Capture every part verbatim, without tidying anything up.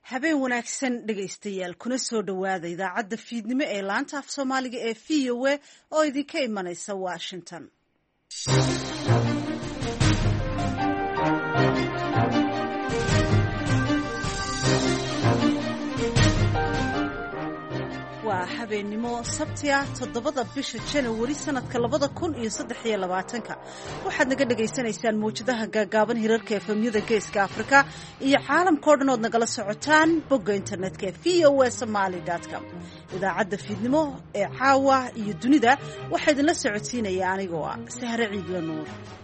habeen wanaagsan dhegaystayaal kuna soo dhowaada idaacadda fiidnimo ee laanta af soomaaliga ee v o a oo idinka imanaysa washington. waa habeennimo sabti ah toddobada bisha janawari sanadka labada kun iyo saddex iyo labaatanka waxaad naga dhagaysanaysaan mawjadaha gaagaaban hirarka efemyada geeska afrika iyo caalamkao dhan ood nagala socotaan bogga internetka v o a somaly com. idaacadda fiidnimo ee caawa iyo dunida waxaa idinla socodsiinaya anigoo ah sahre ciidla nuur.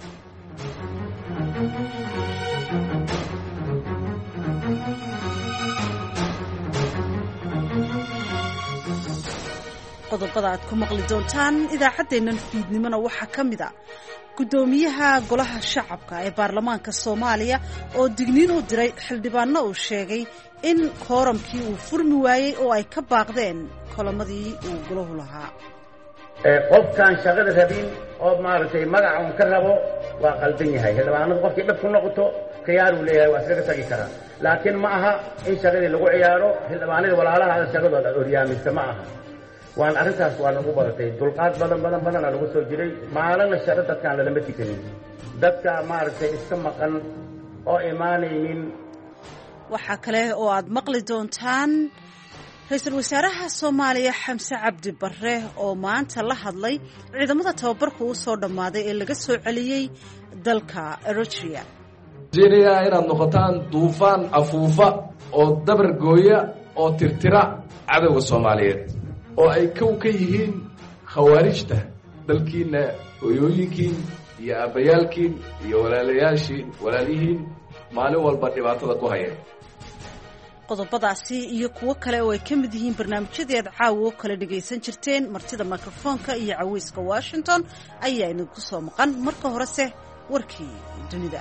qodobada aad ku maqli doontaan idaacaddeennan fiidnimona waxaa ka mid a guddoomiyaha golaha shacabka ee baarlamaanka soomaaliya oo digniin u diray xildhibaanno uu sheegay in kooramkii uu furmi waayey oo ay ka baaqdeen kolamadii uu golahu lahaa. qofkaan shaqada rabin oo maaragtay magaca un ka rabo waa qaldan yahay. xildhibaanadu qofkii dhab ku noqoto khiyaaruu leeyahay, waa iskaga tagi karaa, laakiin ma aha in shaqadii lagu ciyaaro. xildhibaanadii walaalaha shaqadooda oryaamista ma aha. waan arrintaas waa lagu baratay, dulqaad badan badan badana lagu soo jiray. maalina shaqo dadkaan lalama tikanin, dadka maaragtay iska maqan oo imaanaynin. waxaa kale oo aad maqli doontaan ra-iisul wasaaraha soomaaliya xamse cabdi barre oo maanta la hadlay ciidamada tababarka u soo dhammaaday ee laga soo celiyey dalka Eritrea. Nigeria inaad noqotaan duufaan afuufa oo dabar gooya oo tirtira cadowga Soomaaliyeed oo ay kow ka yihiin khawaarijta dalkiina, hooyooyinkiin iyo aabbayaalkiin iyo walaalayaashiin walaalihiin maalin walba dhibaatada ku haya. qodobadaasi iyo kuwo kale oo ay ka mid yihiin barnaamijyadii aad caawo kala dhagaysan jirteen martida mikrofoonka iyo caweyska Washington ayaa idinku soo maqan. marka horese warkii dunida.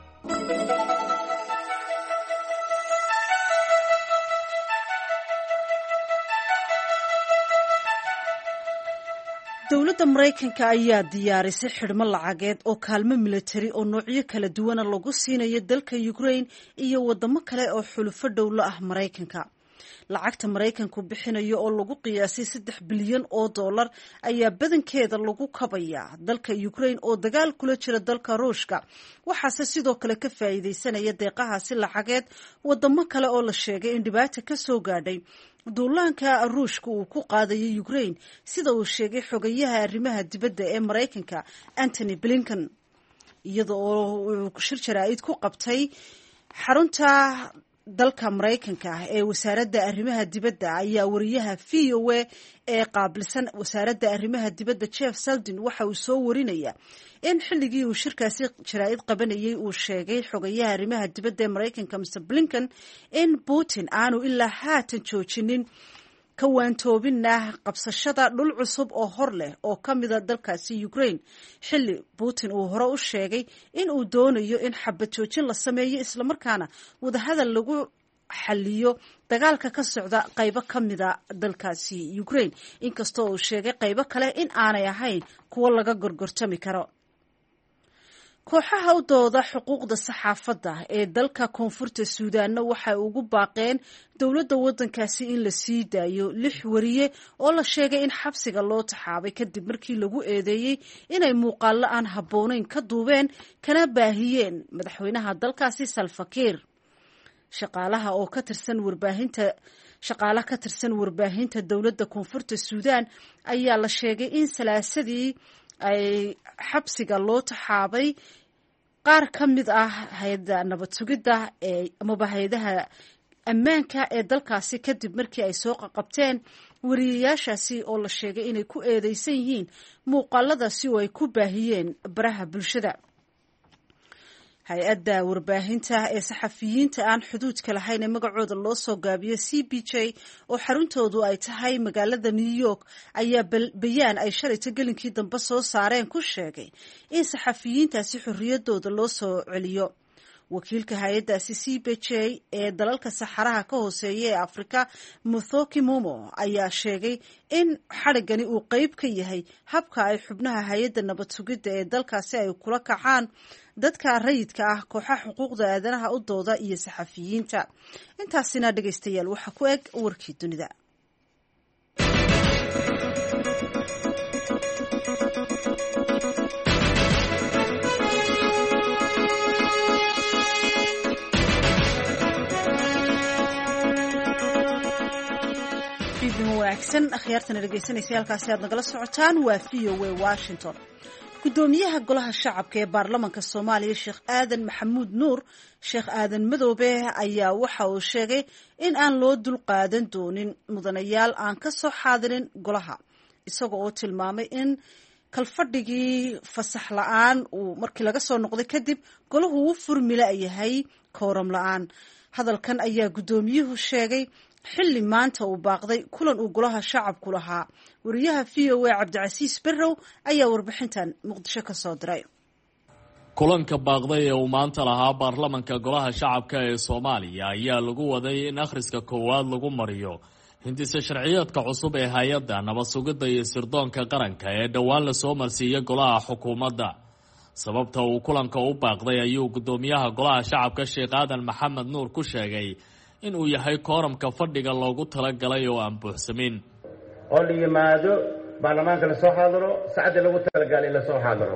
dowladda maraykanka ayaa diyaarisay xidhmo lacageed oo kaalmo militari oo noocyo kala duwana lagu siinayo dalka Ukraine iyo wadamo kale oo xulufo dhowlo ah Maraykanka. lacagta Maraykanku bixinayo oo lagu qiyaasay saddex bilyan oo dollar ayaa badankeeda lagu kabaya dalka Ukraine oo dagaal kula jira dalka Ruushka. waxaase sidoo kale ka faa'iideysanaya deeqahaasi lacageed wadamo kale oo la sheegay in dhibaato ka soo gaadhay duulaanka Ruushka uu ku qaadayo Ukraine, sida uu sheegay xogayaha arrimaha dibadda ee Maraykanka Antony Blinken, iyada oo uu shir jaraa'id ku qabtay xarunta dalka Maraykanka ee wasaaradda arrimaha dibadda. ayaa wariyaha v o a ee qaabilsan wasaaradda arrimaha dibadda Jeff Seldin waxa uu soo warinaya in xilligii uu shirkaasi jaraa'id qabanayay uu sheegay xogayaha arrimaha dibadda ee Maraykanka Mister Blinken in Putin aanu ilaa haatan joojinin ka waantoobina qabsashada dhul cusub oo hor leh oo ka mida dalkaasi Ukraine, xilli Putin uu hore u sheegay in uu doonayo in xabad joojin la sameeyo islamarkaana wadahadal lagu xaliyo dagaalka ka socda qaybo ka mida dalkaasi Ukraine, inkastoo uu sheegay qaybo kale in aanay ahayn kuwo laga gorgortami karo. kooxaha u dooda xuquuqda saxaafadda ee dalka koonfurta Suudaanna waxay ugu baaqeen dowladda waddankaasi in la sii daayo lix wariye oo la sheegay in xabsiga loo taxaabay kadib markii lagu eedeeyey inay muuqaallo aan habboonayn ka duubeen kana baahiyeen madaxweynaha dalkaasi Salva Kiir. shaqaalaha oo ka tirsan warbaahinta shaqaale ka tirsan warbaahinta dowladda koonfurta Suudaan ayaa la sheegay in salaasadii ay xabsiga loo taxaabay qaar ka mid ah hay'adda nabad sugidda ee amaba hay'adaha ammaanka ee dalkaasi kadib markii ay soo qabteen wariyayaashaasi oo la sheegay inay ku eedeysan yihiin muuqaaladaasi oo ay ku baahiyeen baraha bulshada. hay-adda warbaahinta ee saxafiyiinta aan xuduudka lahayn ee magacooda loo soo gaabiyo C B J oo xaruntoodu ay tahay magaalada New York ayaa bayaan ay shalayta gelinkii dambe soo saareen ku sheegay in saxafiyiintaasi xorriyadooda loo soo celiyo. wakiilka hay-addaasi C B J ee dalalka saxaraha ka hooseeya ee Afrika Muthoki Momo ayaa sheegay in xadhigani uu qayb ka yahay habka ay xubnaha hay-adda nabad sugidda ee dalkaasi ay kula kacaan dadka rayidka ah kooxaha xuquuqda aadanaha u dooda iyo saxafiyiinta. intaasina dhegaystayaal waxaa ku eg warkii dunida. wanaagsan akhyaartana dhegaysanaysa halkaasi aad nagala socotaan waa v o a Washington. gudoomiyaha golaha shacabka ee baarlamaanka Soomaaliya Sheekh Aadan Maxamuud Nuur Sheekh Aadan Madoobe ayaa waxa uu sheegay in aan loo dul qaadan doonin mudanayaal aan ka soo xaadirin golaha, isagoo oo tilmaamay in kalfadhigii fasax la'aan uu markii laga soo noqday kadib golahu uu furmila yahay kooram la'aan. hadalkan ayaa gudoomiyuhu sheegay xilli maanta uu baaqday kulan uu golaha shacabku lahaa. wariyaha v o a Cabdicasiis Barrow ayaa warbixintan Muqdisho ka soo diray. kulanka baaqday ee uu maanta lahaa baarlamaanka golaha shacabka ee Soomaaliya ayaa lagu waday in akhriska koowaad lagu mariyo hindisa sharciyeedka cusub ee hay'adda nabad sugidda iyo sirdoonka qaranka ee dhowaan la soo marsiiyay golaha xukuumadda. sababta uu kulanka u baaqday ayuu gudoomiyaha golaha shacabka Sheekh Aadan Maxamed Nuur ku sheegay in uu yahay kooramka fadhiga loogu talagalay oo aan buuxsamin oo la yimaado baarlamaanka la soo xaadiro saacada lagu talagalay la soo xaadiro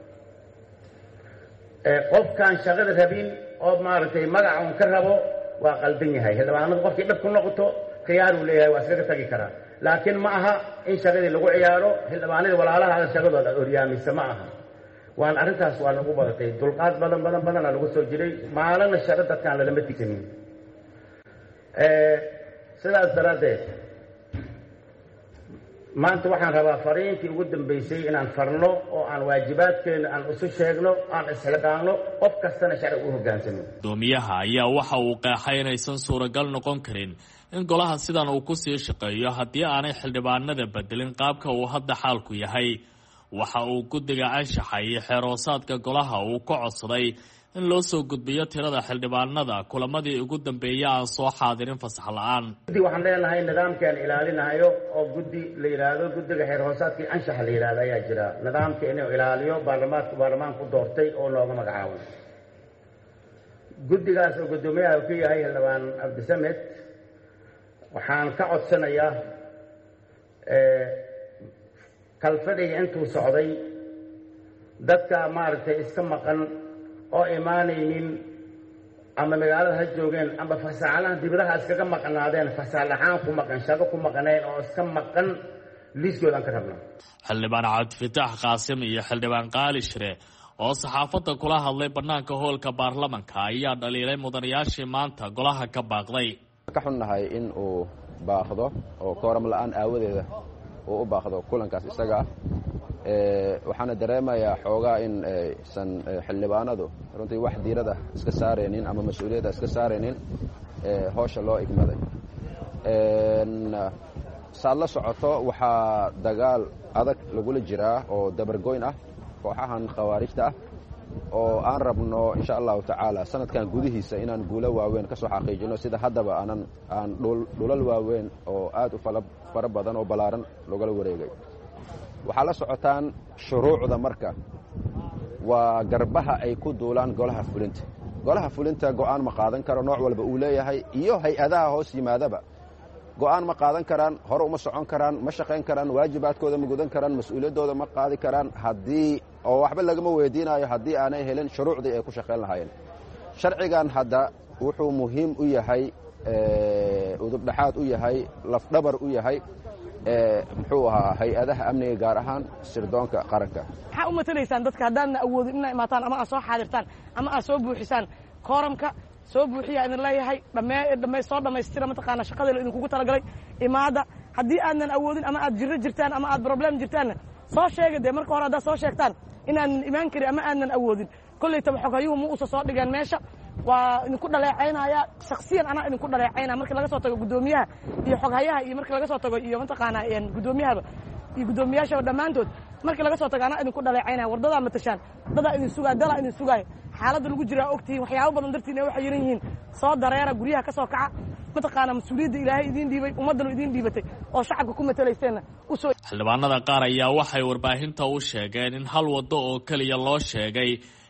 ee qofkan shaqada rabin oo maartay magaca uu ka rabo waa qaldan yahay. xildhibaanadu qofkii dhab ku noqoto khiyaar uu leeyahay waa iska tagi karaa, laakiin ma aha in shaqadii lagu ciyaaro. xildhibaanada walaalaha shaqadooda oryaamisa ma aha. waan arrintaas waa lagu badatay dulqaad badan badan badan lagu soo jiray maalina shaqada dadkan la lama tijanin. sidaas daraadeed maanta waxaan rabaa fariintii ugu dambeysay inaan farno oo aan waajibaadkeena aan isu sheegno aan isxilqaanno qof kastana sharci u hoggaansano. gudoomiyaha ayaa waxa uu qeexay inaysan suuragal noqon karin in golaha sidan uu ku sii shaqeeyo haddii aanay xildhibaanada bedelin qaabka uu hadda xaalku yahay. waxa uu guddiga anshaxa iyo xeeroosaadka golaha uu ka codsaday in loo soo gudbiyo tirada xildhibaanada kulamadii ugu dambeeyay aan soo xaadirin fasax la'aan. guddi waxaan leenahay nidaamkaan ilaalinayo oo guddi la yidhaahdo guddiga xeer hoosaadkii anshaxa la yidhahdo ayaa jira. nidaamka inuu ilaaliyo baarlamaanku baarlamaanku doortay oo looga magacaabo. guddigaas oo guddoomiyaha ku yahay xildhibaan Cabdisamed waxaan ka codsanayaa kalfadhiga intuu socday dadka maaragtay iska maqan oo imaanaynin ama magaalada ha joogeen ama fasaalahan dibadaha iskaga maqnaadeen fasaal ahaan ku maqan shaqo ku maqneen oo iska maqan liiskoodan ka rabnaa. xildhibaan Cabdifitaax Qaasim iyo xildhibaan Qaali Shire oo saxaafadda kula hadlay banaanka hoolka baarlamaanka ayaa dhaliilay mudanayaashii maanta golaha ka baaqday. ka xunnahay in uu baaqdo oo kooram la'aan aawadeeda uu u baaqdo kulankaas isaga ee waxaana dareemayaa xoogaa in aysan xildhibaanadu runtii wax diirada iska saareenin ama mas'uuliyadda iska saareenin ee hawsha loo igmaday. saad la socoto waxaa dagaal adag lagula jiraa oo dabargoyn ah kooxahan khawaarijta ah oo aan rabno insha allahu tacaala sanadkan gudihiisa inaan guulo waaweyn ka soo xaqiijino sida haddaba aanan aan dhulal waaweyn oo aad u fara badan oo ballaaran logala wareegay. waxaa la socotaan shuruucda marka waa garbaha ay ku duulaan golaha fulinta. golaha fulinta go'aan ma qaadan karo nooc walba uu leeyahay iyo hay-adaha hoos yimaadaba go'aan ma qaadan karaan, hore uma socon karaan, ma shaqayn karaan, waajibaadkooda ma gudan karaan, mas-uuliyaddooda ma qaadi karaan haddii oo waxba lagama weydiinayo haddii aanay helin shuruucdii ay ku shaqayn lahaayeen. sharcigan hadda wuxuu muhiim u yahay udubdhaxaad u yahay lafdhabar u yahay muxuu ahaa hay-adaha amniga gaar ahaan sirdoonka qaranka. maxaa u matalaysaan dadka haddaadna awoodin inaa imaataan ama aad soo xaadirtaan ama aad soo buuxisaan kooramka soo buuxiya idin leeyahay dhamme soo dhammaystira mataqaana shaqada idinkugu talagalay imaada. haddii aadnan awoodin ama aad jirro jirtaan ama aad problem jirtaanna soo sheega dee marka hore haddaad soo sheegtaan inaanan imaan karin ama aadnan awoodin kollaytaba xoghayuhu ma uusa soo dhigeen meesha waa idinku dhaleecaynaya shaksiyan anaa idinku dhaleecaynaya markii laga soo tago guddoomiyaha iyo xoghayaha iyo markii laga soo tago iyo mataqaanaa guddoomiyahaba iyo guddoomiyaashaba dhammaantood markii laga soo tago anaa idinku dhaleecaynaya wardadaa matashaan dadaa idin sugaaya dalaa idin sugaaya xaaladda lagu jiraa ogtihiin waxyaabo badan dartiin waxay yiran yihiin soo dareera guryaha ka soo kaca mataqaana mas-uuliyadda ilaahay idiin dhiibay ummaddanu idiin dhiibatay oo shacabka ku matalayseenna usoo. xildhibaanada qaar ayaa waxay warbaahinta u sheegeen in hal waddo oo keliya loo sheegay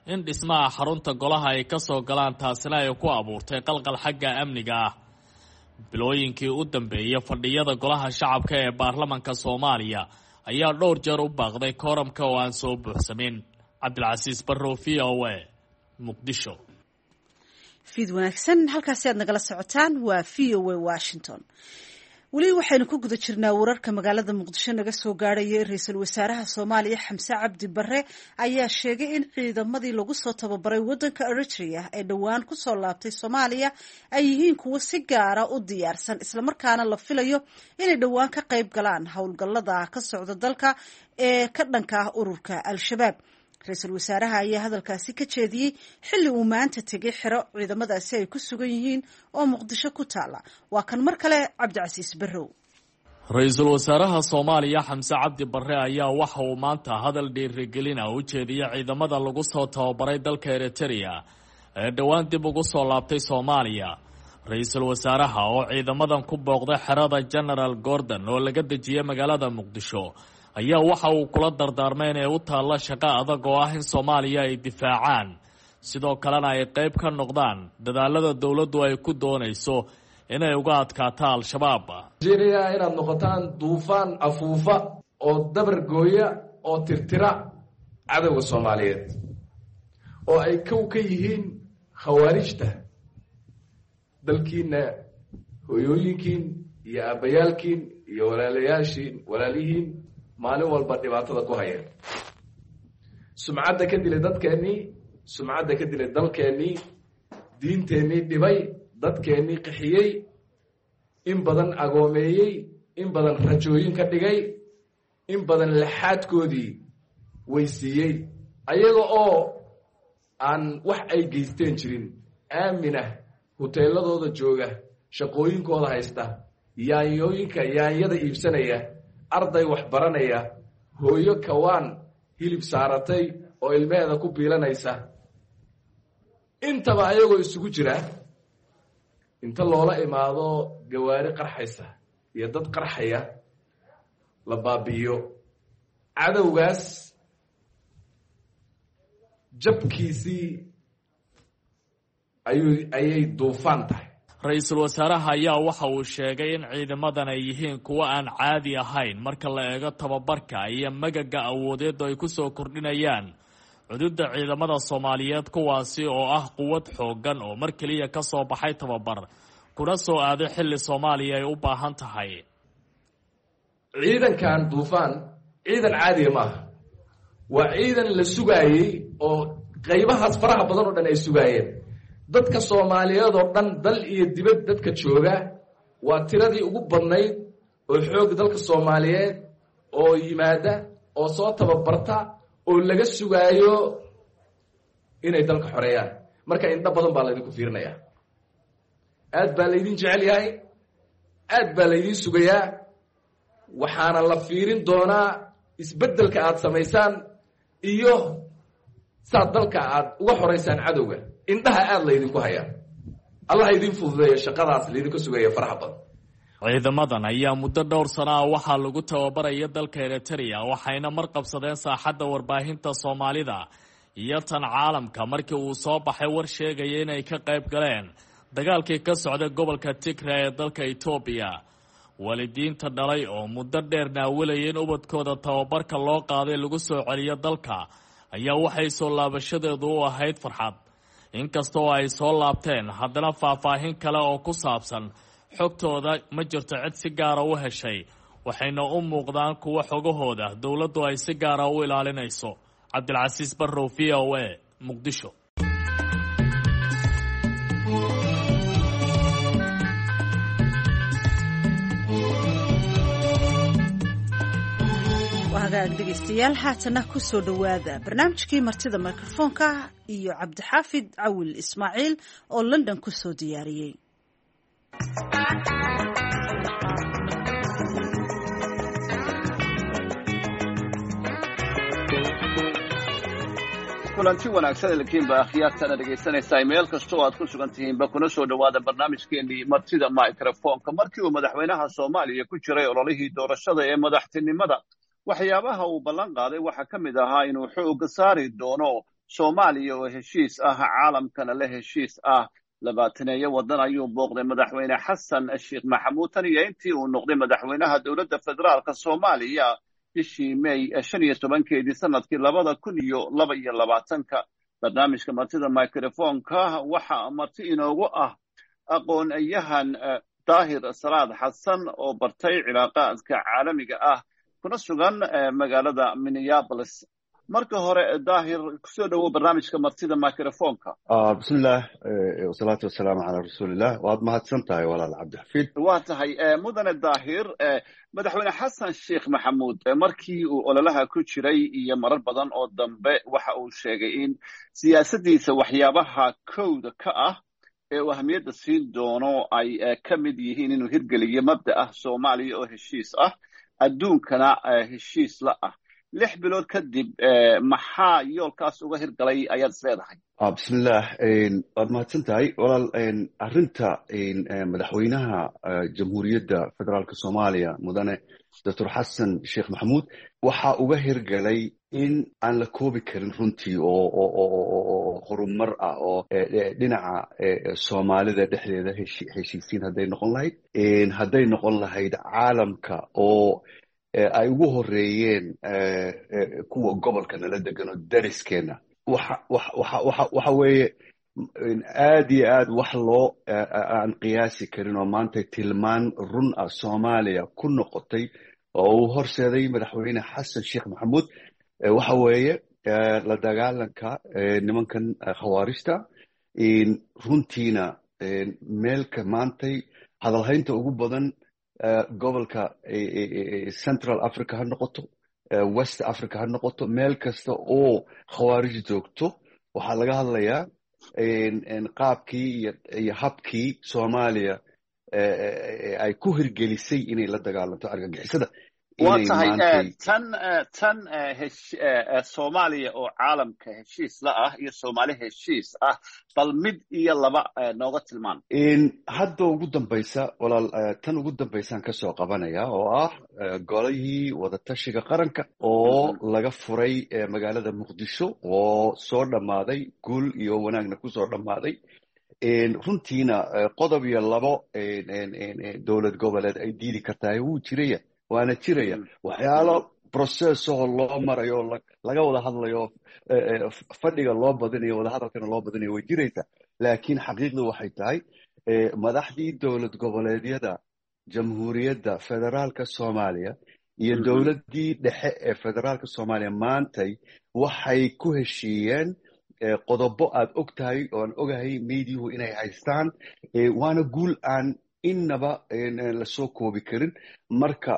in dhismaha xarunta golaha ay ka soo galaan taasina ay ku abuurtay qalqal xagga amniga ah. bilooyinkii u dambeeyay fadhiyada golaha shacabka ee baarlamanka Soomaaliya ayaa dhowr jeer u baaqday kooramka oo aan soo buuxsamin. Cabdilcasiis Barrow, V O A, Muqdisho. fiid wanaagsan, halkaasi aad nagala socotaan waa V O A Washington. weli waxaynu ku guda jirnaa wararka magaalada Muqdisho naga soo gaaraya. Ra'iisul Wasaaraha Soomaaliya Xamse Cabdi Barre ayaa sheegay in ciidamadii lagu soo tababaray wadanka Eritrea ee dhawaan ku soo laabtay Soomaaliya ay yihiin kuwo si gaar ah u diyaarsan, isla markaana la filayo inay dhawaan ka qayb galaan howlgallada ka socda dalka ee ka dhanka ah ururka Al-Shabaab. Ra'iisul Wasaaraha ayaa hadalkaasi ka jeediyey xilli uu maanta tegay xero ciidamadaasi ay ku sugan yihiin oo Muqdisho ku taala. Waa kan mar kale Cabdicasiis Barrow. Ra'iisul Wasaaraha Soomaaliya Xamse Cabdi Barre ayaa waxa uu maanta hadal dhiirigelin ah u jeediyey ciidamada lagu soo tababaray dalka Eritrea ee dhawaan dib ugu soo laabtay Soomaaliya. Ra'iisul Wasaaraha oo ciidamadan ku booqday xerada General Gordon oo laga dejiyay magaalada Muqdisho ayaa waxa uu kula dardaarmay inay u taalla shaqo adag oo ah in Soomaaliya ay difaacaan, sidoo kalena ay qayb ka noqdaan dadaalada dawladdu ay ku doonayso inay uga adkaato Al-Shabaab. Nigeria inaad noqotaan duufaan afuufa oo dabar gooya oo tirtira cadawga Soomaaliyeed oo ay kow ka yihiin khawaarijta dalkiina, hooyooyinkiin iyo aabbayaalkiin iyo walaalayaashiin walaalihiin maalin walba dhibaatada ku haya. sumcadda ka dilay dadkeennii, sumcadda ka dilay dalkeennii, diinteennii dhibay, dadkeennii qixiyey, in badan agoomeeyey, in badan rajooyin ka dhigay, in badan laxaadkoodii weysiiyey, ayaga oo aan wax ay geysteen jirin, aaminah, huteeladooda jooga, shaqooyinkooda haysta, yaanyooyinka yaanyada iibsanaya, arday wax baranaya, hooyo kawaan hilib saaratay oo ilmeheeda ku biilanaysa, intaba ayagoo isugu jira inta loola imaado gawaari qarxaysa iyo dad qarxaya la baabi'iyo. cadowgaas jabkiisii ayuu ayay duufaan tahay. Ra'iisul Wasaaraha ayaa waxa uu sheegay in ciidamadan ay yihiin kuwo aan caadi ahayn marka la eego tababarka iyo magaga awoodeed ay ku soo kordhinayaan xuduudda ciidamada Soomaaliyeed, kuwaasi oo ah quwad xoogan oo mar kaliya ka soo baxay tababar kuna soo aaday xilli Soomaaliya ay u baahan tahay. ciidankan duufaan ciidan caadi ma aha, waa ciidan la sugaayay oo qaybahaas faraha badan oo dhan ay sugaayeen. dadka Soomaaliyeed oo dhan dal iyo dibad dadka jooga waa tiradii ugu badnayd oo xoog dalka Soomaaliyeed oo yimaada oo soo tababarta oo laga sugaayo inay dalka xoreeyaan. marka indha badan baa la idinku fiirinaya, aad baa la idin jecel yahay, aad baa la idin sugayaa, waxaana la fiirin doonaa isbeddelka aad samaysaan iyo saad dalka aad uga xoreysaan cadowga. indhaha aad la idinku hayaa. allah idin fududeeyo shaqadaas la idinka sugayo faraha badan. ciidamadan ayaa muddo dhowr sano ah waxaa lagu tababaraya dalka Eritrea, waxayna mar qabsadeen saaxadda warbaahinta Soomaalida iyo tan caalamka markii uu soo baxay war sheegaya inay ka qayb galeen dagaalkii ka socday gobolka Tigray ee dalka Ethiopia. waalidiinta dhalay oo muddo dheer naawilayay in ubadkooda tababarka loo qaaday lagu soo celiyo dalka ayaa waxay soo laabashadeedu u ahayd farxad. inkasta oo ay soo laabteen, haddana faahfaahin kale oo ku saabsan xogtooda ma jirto cid si gaara u heshay, waxayna u muuqdaan kuwa xogahooda dawladdu ay si gaara u ilaalinayso. Cabdilcasiis Barrow, V O A, Muqdisho. hagaag dhegeystayaal, haatana ku soo dhowaada barnaamijkii martida mikrofoonka iyo Cabdixaafid Cawil Ismaaciil oo London ku soo diyaariyey. kulanti wanaagsan ilkiin baa akhyaartana dhegaysanaysaa meel kasta oo aad ku sugan tihiinba kuna soo dhowaada barnaamijkeenii martida mikrofoonka. markii uu madaxweynaha Soomaaliya ku jiray ololihii doorashada ee madaxtinimada, waxyaabaha uu ballan qaaday waxaa ka mid ahaa inuu xoog saari doono soomaaliya oo heshiis ah caalamkana la heshiis ah labaataneeyo waddan ayuu booqday madaxweyne xasan sheekh maxamuud tan iyo intii uu noqday madaxweynaha dowladda federaalka soomaaliya bishii may shan iyo tobankeedii sanadkii labada kun iyo laba iyo labaatanka. barnaamijka martida microfonka waxaa marti inoogu ah aqoon-yahan daahir salaad xasan oo bartay cilaaqaadka caalamiga ah kuna sugan magaalada minneapolis. marka hore daahir kusoo dhowow barnaamijka martida microfonka. bismillaah wasalaatu wasalaamu calaa rasuulillah. waad mahadsan tahay walaal cabdixafiid. waa tahay mudane daahir, madaxweyne xasan sheekh maxamuud markii uu ololaha ku jiray iyo marar badan oo dambe waxa uu sheegay in siyaasaddiisa waxyaabaha kowda ka ah ee uu ahamiyadda siin doono ay ka mid yihiin inuu hirgeliyo mabda ah soomaaliya oo heshiis ah adduunkana heshiis la ah. lix bilood kadib maxaa yoolkaas uga hirgalay ayaad is leedahay? bismillaah waad mahadsan tahay walaal. arrinta madaxweynaha jamhuuriyadda federaalka soomaaliya mudane doctor xasan sheekh maxamuud waxaa uga hirgalay in aan la koobi karin runtii oo horumar ah oo dhinaca soomaalida dhexdeeda heshiisiin hadday noqon lahayd hadday noqon lahayd caalamka oo ay ugu horeeyeen kuwa gobolka nala degan oo dariskeena. waxa weeye aad iyo aad wax loo aan qiyaasi karin oo maanta tilmaan run ah soomaaliya ku noqotay oo uu horseeday madaxweyne xasan sheekh maxamuud. waxa weeye la dagaalanka nimankan khawaarijta runtiina meelka maantay hadalhaynta ugu badan gobolka central africa ha noqoto west africa ha noqoto meel kasta oo khawaarij joogto waxaa laga hadlayaa qaabkii iyo habkii soomaaliya ay ku hirgelisay inay la dagaalanto argagixisada. waa tahay tan tan soomaaliya oo caalamka heshiis la ah iyo soomaali heshiis ah, bal mid iyo laba nooga tilmaan. hadda ugu dambaysa walaal, tan ugu dambaysaan kasoo qabanaya oo ah golihii wadatashiga qaranka oo laga furay magaalada muqdisho oo soo dhammaaday guul iyo wanaagna kusoo dhammaaday. runtiina qodob iyo labo dowlad goboleed ay diidi kartahay wuu jiraya waana jiraya waxyaalo processoo loo marayo laga wada hadlayo fadhiga loo badinayo wadahadalkana loo badinayo way jiraysaa. laakiin xaqiiqdu waxay tahay madaxdii dowlad goboleedyada jamhuuriyadda federaalka soomaaliya iyo dowladdii dhexe ee federaalka soomaaliya maantay waxay ku heshiiyeen qodobo aad og tahay ooan ogahay meydiyuhu inay haystaan. waana guul aan innaba lasoo koobi karin marka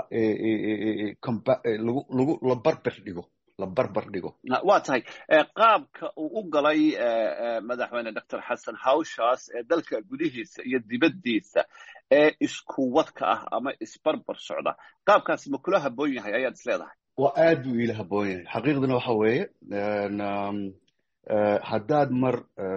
la barbar dhigo la barbar dhigo. waa tahay qaabka uu u galay madaxweyne doctor xasan hawshaas ee dalka gudihiisa iyo dibaddiisa ee isku wadka ah ama isbarbar socda, qaabkaasi ma kula habboon yahay ayaad is leedahay? waa aad buu iila habboon yahay xaqiiqduna waxa weeye haddaad mar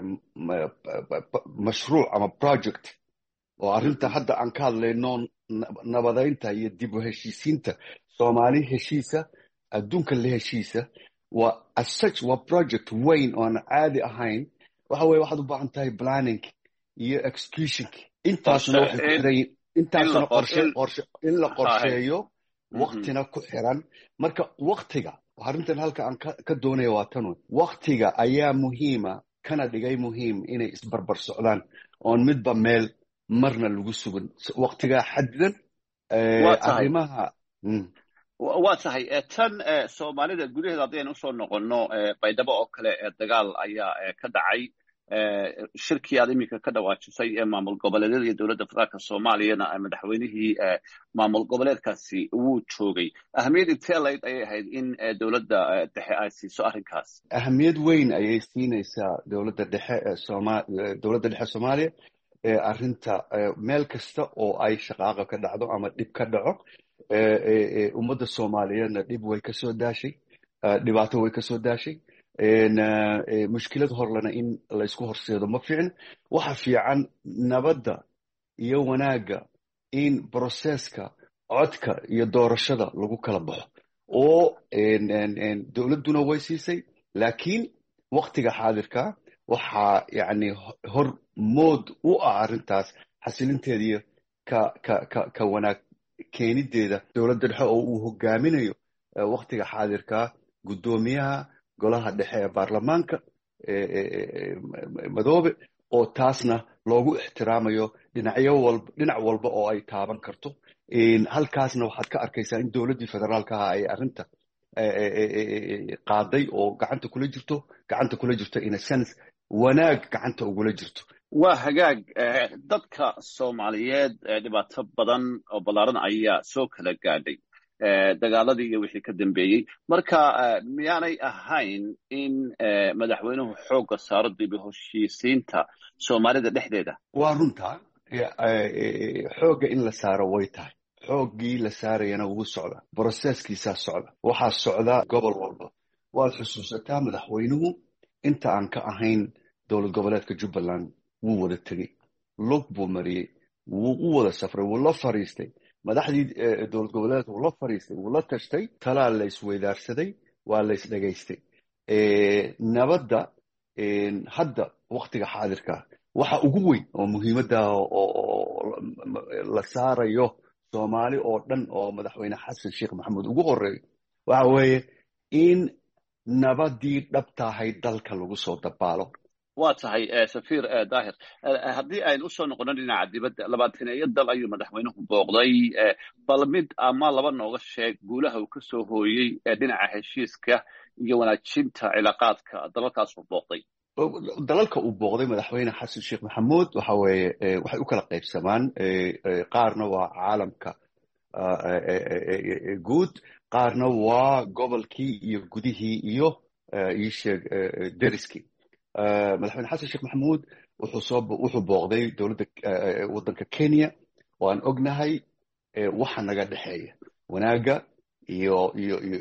mashruuc ama project oo arrinta hadda aan ka hadlayno nabadaynta iyo dib u heshiisiinta soomaali heshiisa adduunka la heshiisa waa assuch waa project weyn oo aan caadi ahayn. waxa weye waxaad u baahan tahay planning iyo execution. intaasna waxay ku xiran yihiin intaasna qorshe qorshe in la qorsheeyo waqtina ku xiran. marka waqtiga arrintan halka aan ka doonaya waa tan wey. waqtiga ayaa muhiima kana dhigay muhiim inay isbarbar socdaan oon midba meel marna lagu sugan waqtigaa xadidan arrimaha. waa tahay tan soomaalida gudaheeda haddaynu usoo noqonno baydhabo oo kale dagaal ayaa ka dhacay. shirkii aad iminka ka dhawaajisay ee maamul goboleedyada iyo dowladda federaalka soomaaliyana madaxweynihii maamul goboleedkaasi wuu joogay. ahamiyad intee layd ayay ahayd in dowladda dhexe ay siiso arrinkaas? ahamiyad weyn ayay siinaysaa dowladda dhexe sooma dowladda dhexe soomaaliya arrinta meel kasta oo ay shaqaaqa ka dhacdo ama dhib ka dhaco. ummadda soomaaliyeedna dhib way ka soo daashay, dhibaato way ka soo daashay. mushkilad horlena in laysku horseedo ma fiicin. waxa fiican nabadda iyo wanaagga in broseska codka iyo doorashada lagu kala baxo oo dowladduna way siisay. laakiin waktiga xaadirka waxaa yani hor mood u ah arrintaas xasilinteediiyo ka ka ka ka wanaag keenideeda dowladda dhexe oo uu hogaaminayo waktiga xaadirka guddoomiyaha golaha dhexe ee baarlamaanka madoobe oo taasna loogu ixtiraamayo dhinacyo walba dhinac walba oo ay taaban karto halkaasna waxaad ka arkaysaa in dowladdii federaalka ah ay arrinta qaaday oo gacanta kula jirto gacanta kula jirto in a sense wanaag gacanta ugula jirto waa hagaag dadka soomaaliyeed dhibaato badan oo ballaaran ayaa soo kala gaadhay dagaaladii iyo wixii ka dambeeyey marka miyaanay ahayn in madaxweynuhu xoogga saaro dib u heshiisiinta soomaalida dhexdeeda waa runtaa xoogga in la saaro way tahay xooggii la saarayana wuu socdaa broseskiisaa socda waxaa socda gobol walba waad xusuusataa madaxweynuhu inta aan ka ahayn dowlad goboleedka jubbaland wuu wada tegey log buu mariyey wuu u wada safray wuu la fariistay madaxdii dowlad goboleedka wuu la fariistay wuu la tashtay talaa la isweydaarsaday waa la isdhegaystay nabadda hadda waktiga xaadirka waxa ugu weyn oo muhiimadda oo la saarayo soomaali oo dhan oo madaxweyne xasan sheekh maxamuud ugu horeeyo waxa weeye in nabadii dhabtahay dalka lagu soo dabaalo waa tahay safiir daahir haddii aynu usoo noqono dhinaca dibadda labaataneeyo dal ayuu madaxweynuhu booqday bal mid ama laba nooga sheeg guulaha uu ka soo hooyey dhinaca heshiiska iyo wanaajinta cilaaqaadka dalalkaas uu booqday dalalka uu booqday madaxweyne xasan sheekh maxamuud waxa weeye waxay u kala qaybsamaan qaarna waa caalamka guud qaarna waa gobolkii iyo gudihii iyo iisheeg deriskii madaxweyne xasan sheekh maxamuud wuxuu soo wuxuu booqday dowladda waddanka kenya oo aan ognahay waxa naga dhexeeya wanaagga iyo iyo iyo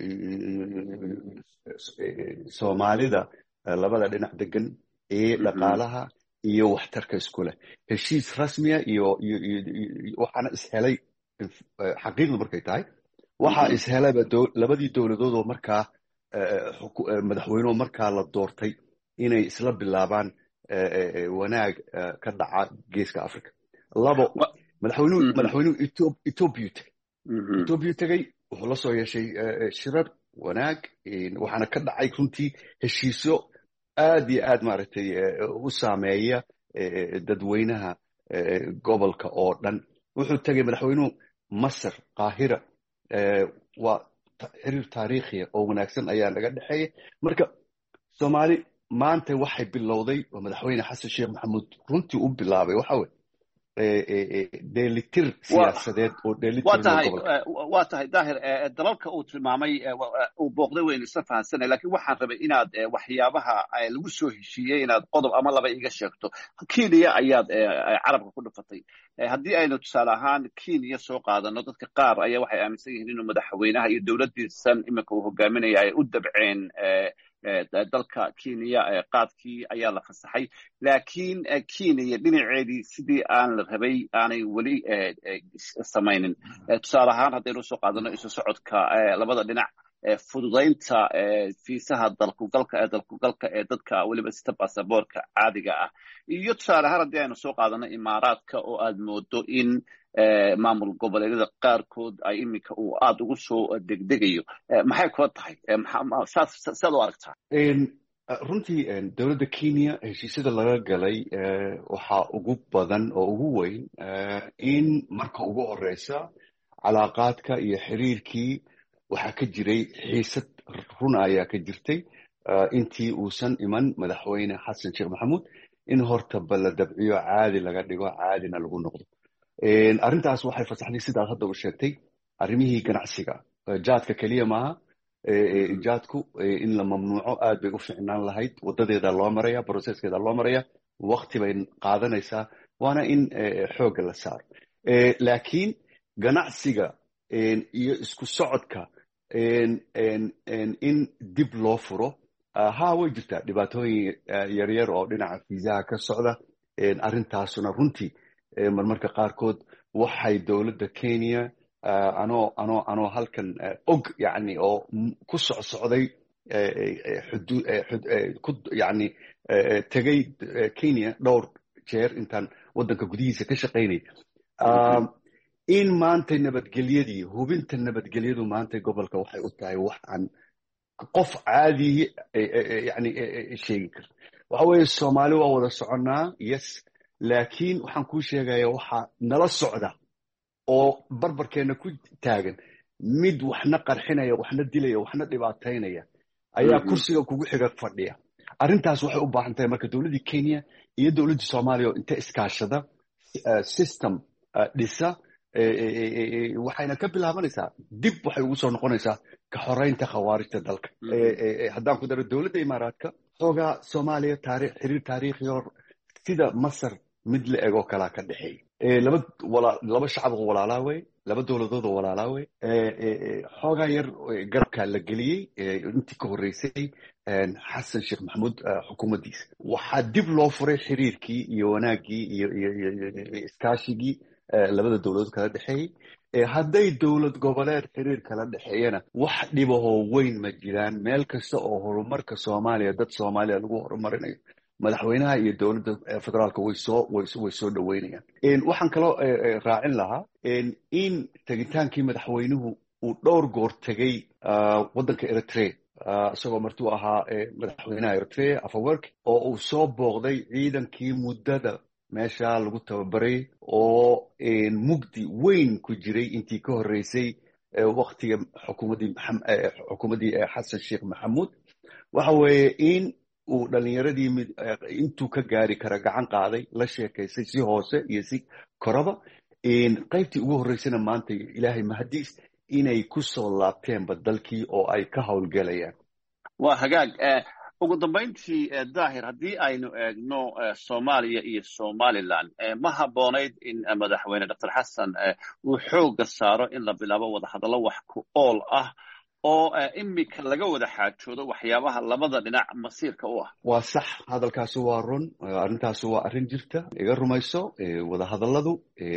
soomaalida labada dhinac degan ee dhaqaalaha iyo waxtarka isku leh heshiis rasmiya iyo iyo waxaana ishelay xaqiiqdu markay tahay waxaa ishelayba labadii dowladood oo markaa madaxweynuhu markaa la doortay inay isla bilaabaan wanaag ka dhaca geeska africa labo madaxweynuhu madaxweynuhu ethoobia tegey ethoobia tegey wuxuu la soo yeeshay shirar wanaag waxaana ka dhacay runtii heshiisyo aad iyo aad maaragtay u saameeya dadweynaha gobolka oo dhan wuxuu tegey madaxweynuhu masar qaahira waa xiriir taariikhiya oo wanaagsan ayaa naga dhexeeya marka soomaali maanta waxay bilowday oo madaxweyne xasan sheekh maxamuud runtii u bilaabay waxa weye dheelitir siyaasadeed oo dheelitirwaa tahay daahir dalalka uu tilmaamay uu booqday waynu isla fahansanay lakiin waxaan rabay inaad waxyaabaha lagu soo heshiiyey inaad qodob ama laba iga sheegto kenya ayaad carabka ku dhufatay haddii aynu tusaale ahaan kenya soo qaadano dadka qaar ayaa waxay aaminsan yihiin inuu madaxweynaha iyo dowladdiisan iminka uu hogaaminaya ay u dabceen dalka kenya qaadkii ayaa la fasaxay laakiin kenya dhinaceedii sidii aan la rabay aanay weli samaynin tusaale ahaan haddaynu soo qaadano isu socodka labada dhinac fududaynta fiisaha dalkugalka ee dalkugalka ee dadka weliba sita basaboorka caadiga ah iyo tusaale ahaan haddii aynu soo qaadano imaaraadka oo aad moodo in maamul goboleedyada qaarkood ay iminka uu aada ugu soo degdegayo maxay kula tahay saad u aragtaa runtii dowladda kenya heshiisyada laga galay waxaa ugu badan oo ugu weyn in marka ugu horeysa calaaqaadka iyo xiriirkii waxaa ka jiray xiisad runa ayaa ka jirtay intii uusan iman madaxweyne xasan sheekh maxamuud in hortaba la dabciyo caadi laga dhigo caadina lagu noqdo arrintaas waxay fasaxday sidaad hadda u sheegtay arrimihii ganacsiga jaadka keliya maaha jaadku in la mamnuuco aad bay u ficnaan lahayd wadadeeda loo maraya broceskeeda loo maraya wakti bay qaadanaysaa waana in xoogga la saaro laakiin ganacsiga iyo isku socodka in dib loo furo ha way jirtaa dhibaatooyin yaryar oo dhinaca fiisaha ka socda arrintaasuna runtii marmarka qaarkood waxay dowladda kenya anoo anoo anoo halkan og yani oo ku socsocday yani tegay Kenya dhowr jeer intaan waddanka gudihiisa ka shaqaynay in maanta nabadgelyadii hubinta nabadgelyadu maanta gobolka waxay u tahay wax aan qof caadi yani sheegi kara. waxa weeye Soomaali waa wada soconnaa yes laakiin waxaan kuu sheegaya waxaa nala socda oo barbarkeena ku taagan mid waxna qarxinaya waxna dilaya waxna dhibaataynaya ayaa kursiga kugu xiga fadhiya. arrintaas waxay u baahan tahay marka dowladda Kenya iyo dowladda Soomaaliya oo inta iskaashada system dhisa waxayna ka bilaabanaysaa dib waxay ugu soo noqonaysaa ka xoreynta khawaarijta dalka. haddaan ku daro dowladda Imaaraadka xoogaa Soomaaliya taariikh xiriir taariikhi hor sida Masar mid la ego kala ka dhaxeeyay laba wala laba shacab oo walaalaa way laba dowladood oo walaalaa way xoogaa yar garabka la geliyay intii ka horeysay Xasan Sheekh Maxamuud xukuumaddiisa waxaa dib loo furay xiriirkii iyo wanaagii iyo iskaashigii labada dowladood kala dhaxeeyay. hadday dowlad goboleed xiriir kala dhaxeeyana wax dhibahoo weyn ma jiraan. meel kasta oo horumarka Soomaaliya dad Soomaaliya lagu horumarinayo madaxweynaha iyo dowladda federaalka way soo way soo dhaweynayaan. waxaan kaloo raacin lahaa in tegitaankii madaxweynuhu uu dhowr goor tegay waddanka Eritrea isagoo martuu ahaa madaxweynaha Eritrea Afwerki oo uu soo booqday ciidankii muddada meesha lagu tababaray oo mugdi weyn ku jiray intii ka horeysay waqtiga xukuumaddii xukuumaddii Xasan Sheekh Maxamuud. waxa weeye in uu dhalinyaradii intuu ka gaari kara gacan qaaday la sheekaysay si hoose iyo si koraba. qaybtii ugu horeysana maanta ilaahay mahadiis inay ku soo laabteenba dalkii oo ay ka howlgelayaan. waa hagaag ugu dambayntii daahir haddii aynu eegno Soomaaliya iyo Somaliland ma habboonayd in madaxweyne Doctor Xasan uu xoogga saaro in la bilaabo wadahadallo wax ku ool ah oo imika laga wada xaajoodo waxyaabaha labada dhinac masiirka u ah. waa sax hadalkaasi waa run arrintaasi waa arrin jirta iga rumayso wadahadalladu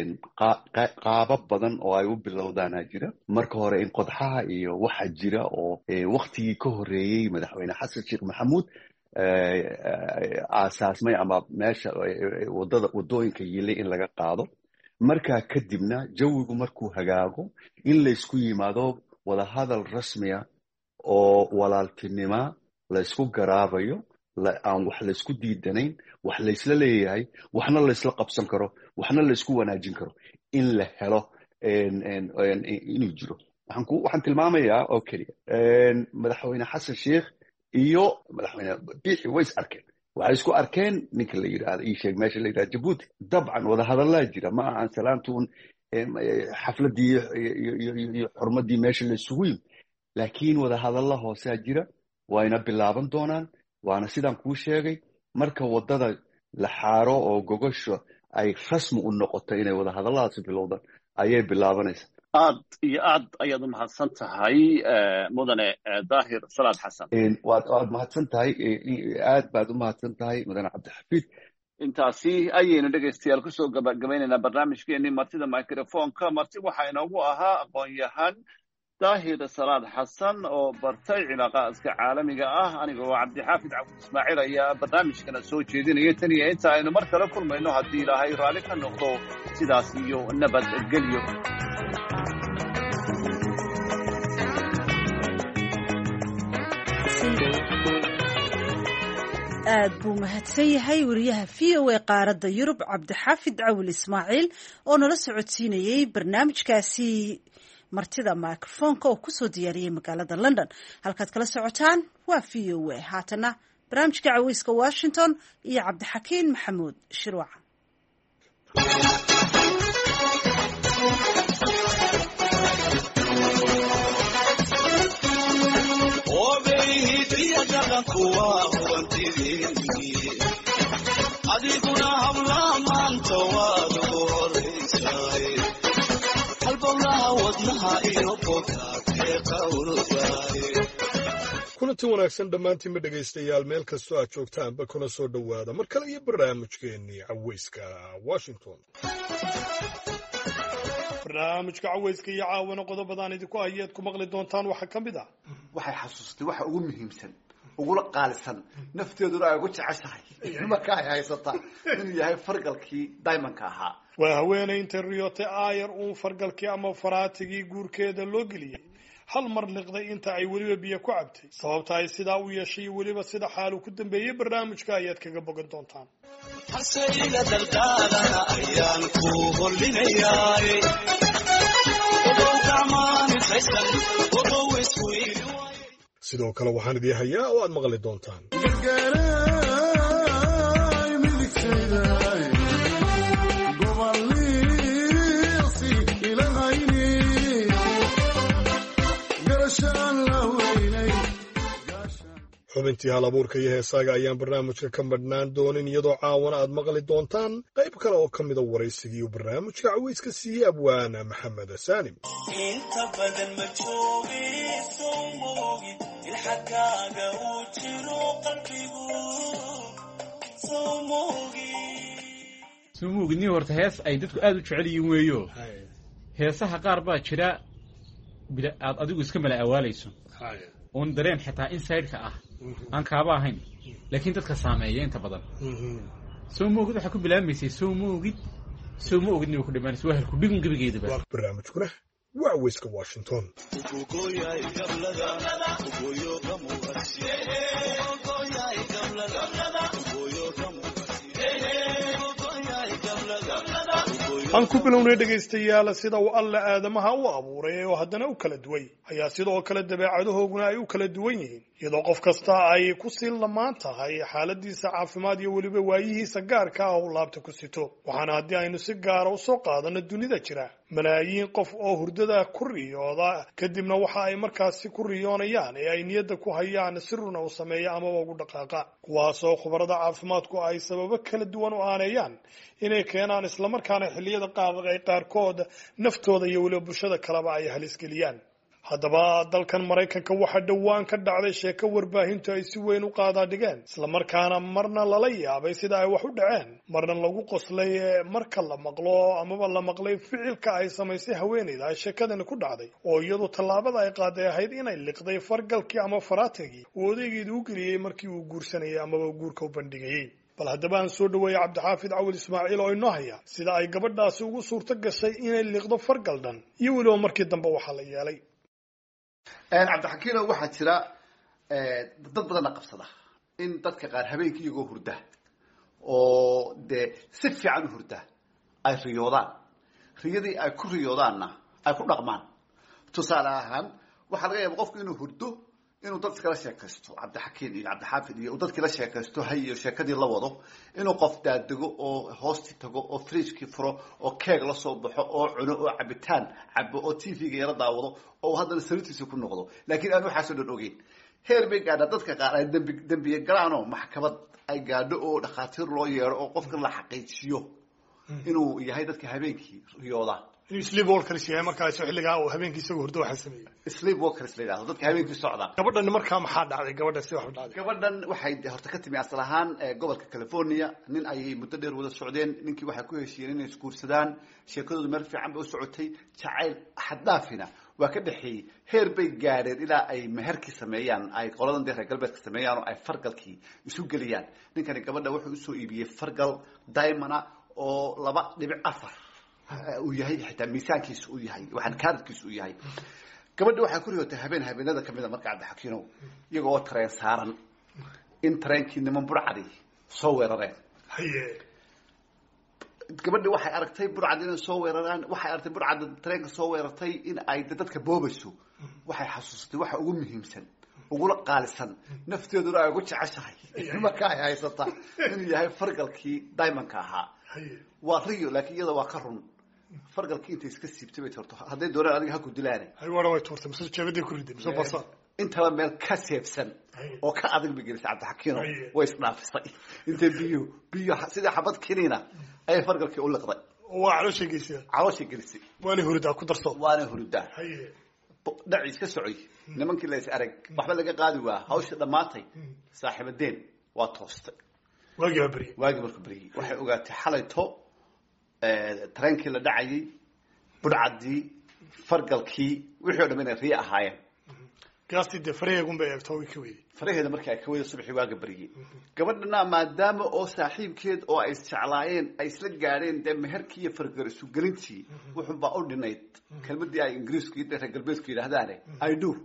qaabab badan oo ay u bilowdaana jira. marka hore in qodxaha iyo waxa jira oo waqtigii ka horeeyey madaxweyne Xasan Sheekh Maxamuud aasaasmay ama meesha wadada wadooyinka yilay in laga qaado. markaa kadibna jawigu markuu hagaago in la isku yimaado wada hadal rasmiya oo walaaltinima la isku garaabayo aan wax la isku diidanayn wax la isla leeyahay waxna la isla qabsan karo waxna la isku wanaajin karo in la helo inuu jiro. waxaan ku waxaan tilmaamayaa oo keliya madaxweyne Xasan Sheekh iyo madaxweyne Biixi way is arkeen waxay isku arkeen ninka la yiraahdo ii sheeg meesha la yiraahdo Djibouti. dabcan wada hadallaa jira ma aan salaantuun xafladii iyo xurmadii meesha la isugu yimid laakiin wada hadalla hoosaa jira wayna bilaaban doonaan. waana sidaan kuu sheegay marka wadada la xaaro oo gogosho ay rasmi u noqoto inay wada hadalladaasi bilowdaan ayay bilaabanaysaa. aad iyo aad ayaad u mahadsan tahay mudane daahir salaad xasan. waad waad mahadsan tahay aad baad u mahadsan tahay mudane cabdixafiid. intaasi ayaynu dhegaystayaal kusoo gabagabaynaynaa barnaamijkeenii martida microfonka. marti waxaa inoogu ahaa aqoon-yahan daahir salaad xasan oo bartay cilaaqaadka caalamiga ah. aniga oo cabdixaafid cabdi ismaaciil ayaa barnaamijkana soo jeedinaya tan iyo inta aynu mar kale kulmayno haddii ilaahay raalli ka noqdo sidaas iyo nabadgelyo. aad buu mahadsan yahay wariyaha v o a qaaradda Yurub Cabdixaafid Cawil Ismaaciil oo nala socodsiinayay barnaamijkaasi martida microfonka oo kusoo diyaariyay magaalada London. halkaad kala socotaan waa v o a. haatana barnaamijka caweyska Washington iyo Cabdixakiin Maxamuud Shirwac. adiguna habla maanta waad ugu horeysaay halbowlaha wadnaha iyo bogtaadee qawrdaay. kulanti wanaagsan dhammaantiinba dhegaystayaal meel kastoo aad joogtaanba kuna soo dhowaada mar kale iyo barnaamijkeennii caweyska Washington. barnaamijka caweyska iyo caawana qodobadaan idinku hayeed ku maqli doontaan waxaa ka mid ah waxay xasuustay waxa ugu muhiimsan ugula qaalisan nafteeduna ay ugu jeceshahay marka ay haysataa inuu yahay fargalkii diamondka ahaa. waa haweeney intay riyootay aayar uun fargalkii ama faraatigii guurkeeda loo geliyey hal mar liqday inta ay weliba biyo ku cabtay. sababta ay sidaa u yeeshay weliba sida xaalu ku dambeeyey barnaamijka ayaad kaga bogan doontaan. hasayla daldaalana ayaan ku hollinayaay odow gacmaani faysan odow isku iili sidoo kale waxaan idii hayaa oo aad maqli doontaan. xubintii hal abuurka iyo heesaaga ayaan barnaamijka ka madhnaan doonin iyadoo caawana aad maqli doontaan qayb kale oo ka mida waraysigii uu barnaamijka cawayska siiyey abwaana maxamed saalim. inta badan ma joogiso moogid ilxagaaga uu jiro qalbigu soo moogid soo moogidni horta hees ay dadku aad u jecel yihiin weeyo heesaha qaar baa jira aad adigu iska mala awaalayso oon dareen xitaa inside-ka ah aan kaaba ahayn laakiin dadka saameeya inta badan soo moogid waxaa ku bilaabmaysay soo moogid soo moogidni way ku dhammaanaysa waa halku dhigun gebigeedaba. barnaamijkuna waa Cawayska Washington. aan ku bilownay dhegaystayaal sida uu alle aadamaha u abuuray oo haddana u kala duway ayaa sidoo kale dabeecadahooguna ay u kala duwan yihiin iyadoo qof kasta ay ku sii lamaan tahay xaaladiisa caafimaad iyo weliba waayihiisa gaarka ah uu laabta ku sito. waxaana haddii aynu si gaara u soo qaadano dunida jira malaayiin qof oo hurdada ku riyooda kadibna waxa ay markaasi ku riyoonayaan ee ay niyadda ku hayaan si runa u sameeya amaba ugu dhaqaaqa kuwaasoo khubarada caafimaadku ay sababo kala duwan u aaneeyaan inay keenaan islamarkaana xilliyada qaadaq ay qaarkood naftooda iyo weliba bulshada kaleba ay halis geliyaan. haddaba dalkan maraykanka waxaa dhowaan ka dhacday sheeko warbaahintu ay si weyn u qaadaa dhigeen islamarkaana marna lala yaabay sida ay wax u dhaceen marna lagu qoslay marka la maqlo amaba la maqlay ficilka ay samaysay haweeneyda ay sheekadani ku dhacday oo iyadu tallaabada ay qaaday ahayd inay liqday fargalkii ama faraatigii uu odaygeedu u geliyey markii uu guursanayay amaba guurka u bandhigayey. bal haddaba aan soo dhaweeyey cabdixaafid cawil ismaaciil oo inoo haya sida ay gabadhaasi ugu suurto gashay inay liqdo fargal dhan iyo weliba markii dambe waxaa la yeelay. cabdixakiino waxaa jira dad badanna qabsada in dadka qaar habeenkii iyagoo hurda oo dee si fiican u hurda ay riyoodaan riyadii ay ku riyoodaanna ay ku dhaqmaan. tusaale ahaan waxaa laga yaaba qofku inuu hurdo inuu dad iskala sheekaysto cabdixakiin iyo cabdixaafid iyo dadkii la sheekaysto hay iyo sheekadii la wado inuu qof daadego oo hoostii tago oo fridgekii furo oo keeg la soo baxo oo cuno oo cabitaan cabo oo t v-ga yara daawado oo haddana sariirtiisa ku noqdo laakiin aan waxaasoo dhan ogeyn. heer bay gaadhaa dadka qaar ay dambi dambiye galaanoo maxkamad ay gaadho oo dhakhaatiir loo yeero oo qofka la xaqiijiyo inuu yahay dadka habeenkii riyooda inuu sleep walkers yahay markaas xilligaa uu habeenkii isagoo hurdo waxa sameeyay sleep walkers la yiraahdo dadka habeenkii socda. gabadhan markaa maxaa dhacday gabadha si wax u dhacday? gabadhan waxay horta ka timi asal ahaan gobolka California nin ayay muddo dheer wada socdeen ninkii waxay ku heshiiyeen inay isguursadaan sheekadoodu meel fiican bay u socotay jacayl xadaafina waa ka dhaxeeyay heer bay gaadheen ilaa ay meherkii sameeyaan ay qoladan reer galbeedka sameeyaan oo ay fargalkii isu geliyaan. ninkani gabadha wuxuu usoo iibiyey fargal diamond oo laba dhibic afar uu yahay xitaa miisaankiisu uu yahay waxaan kaarkiisu uu yahay. gabadha waxay ku riyootay habeen habeenada kamid ah marka cabdixakiino iyagoo tareen saaran in tareenkii niman burcadi soo weerareen. haye gabadha waxay aragtay burcadi inay soo weeraraan waxay aragtay burcadi tareenka soo weerartay in ay dadka boobayso waxay xasuustay waxa ugu muhiimsan ugula qaalisan nafteeduna ay ugu jeceshahay marka ay haysataa inuu yahay fargalkii diamondka ahaa. waa riyo laakiin iyada waa ka run fargalkii intay iska siibtay bay turto hadday doonaan adiga ha ku dilaane hay wara way turtay mise jeebadii ku riday mise basa intaba meel ka seebsan oo ka adag bay gelisay cabdixakiino way isdhaafisay intay biyo biyo sida xabad kiniina ay fargalkii u liqday waa caloosha gelisay caloosha gelisay waana hurdaa ku darso waana hurdaa haye dhaci iska socay nimankii la is arag waxba laga qaadi waa hawsha dhamaatay saaxiibadeen waa toostay waagi bari waagi markuu bari waxay ogaatay xalayto ee tareenkii la dhacayay burcadii fargalkii wixii oo dhan inay riya ahaayeen gaasti de farahaygun bay eegto way ka weyday faraheeda markii ay ka weyday subaxii waaga bariyey gabadhana maadaama oo saaxiibkeed oo ay isjeclaayeen ay isla gaadheen dee meherkii iyo fargar isu gelintii wuxun baa u dhinayd kelmadii ay ingiriisku iyo reer galbeedku yidhaahdaane I do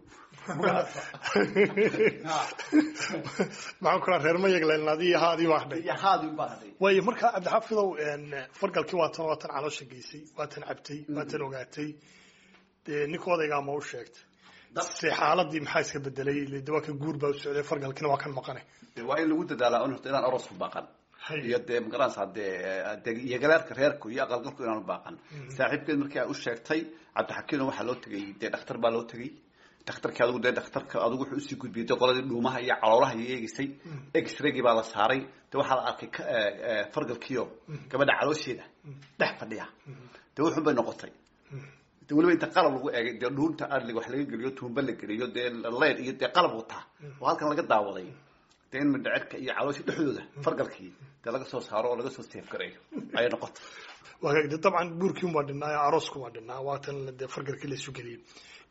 maxaan kula reer mayag leelnaadii iyo haadii baa hadhay iyo haadii baa hadhay waayo markaa cabdixafidow fargalkii waatan waatan caloosha geysay waatan cabtay waatan ogaatay dee ninka odaygaa ma u sheegtay si xaaladii maxaa iska bedelay de waa ka guur baa u socday fargalkiina waa kan maqanay de waa in lagu dadaalaa un horta inaan aroos ku baaqan iyo dee magaranaysaa dee iyo galaarka reerku iyo aqalgalku inaan u baaqan saaxiibkeed markii ay u sheegtay cabdixakiino waxaa loo tegay dee dhakhtar baa loo tegay dhakhtarkii adigu dee dhakhtarka adigu wuxuu usii gudbiyey dee qoladii dhuumaha iyo caloolaha iyo eegisay x-raygii baa la saaray dee waxaa la arkay fargalkiio gabadha caloosheeda dhex fadhiya dee wuxun bay noqotay de weliba inta qalab lagu eegay dee dhuunta adlig wax laga geliyo tuumba la geliyo dee leyd iyo dee qalab wataa oo halkan laga daawaday dee in mindhacirka iyo caloosha dhexdooda fargalkii dee laga soo saaro oo laga soo seef gareeyo ayay noqotay waa de dabcan guurkii waa dhinaa aroosku waa dhinaa waatan dee fargalkii la isu geliyey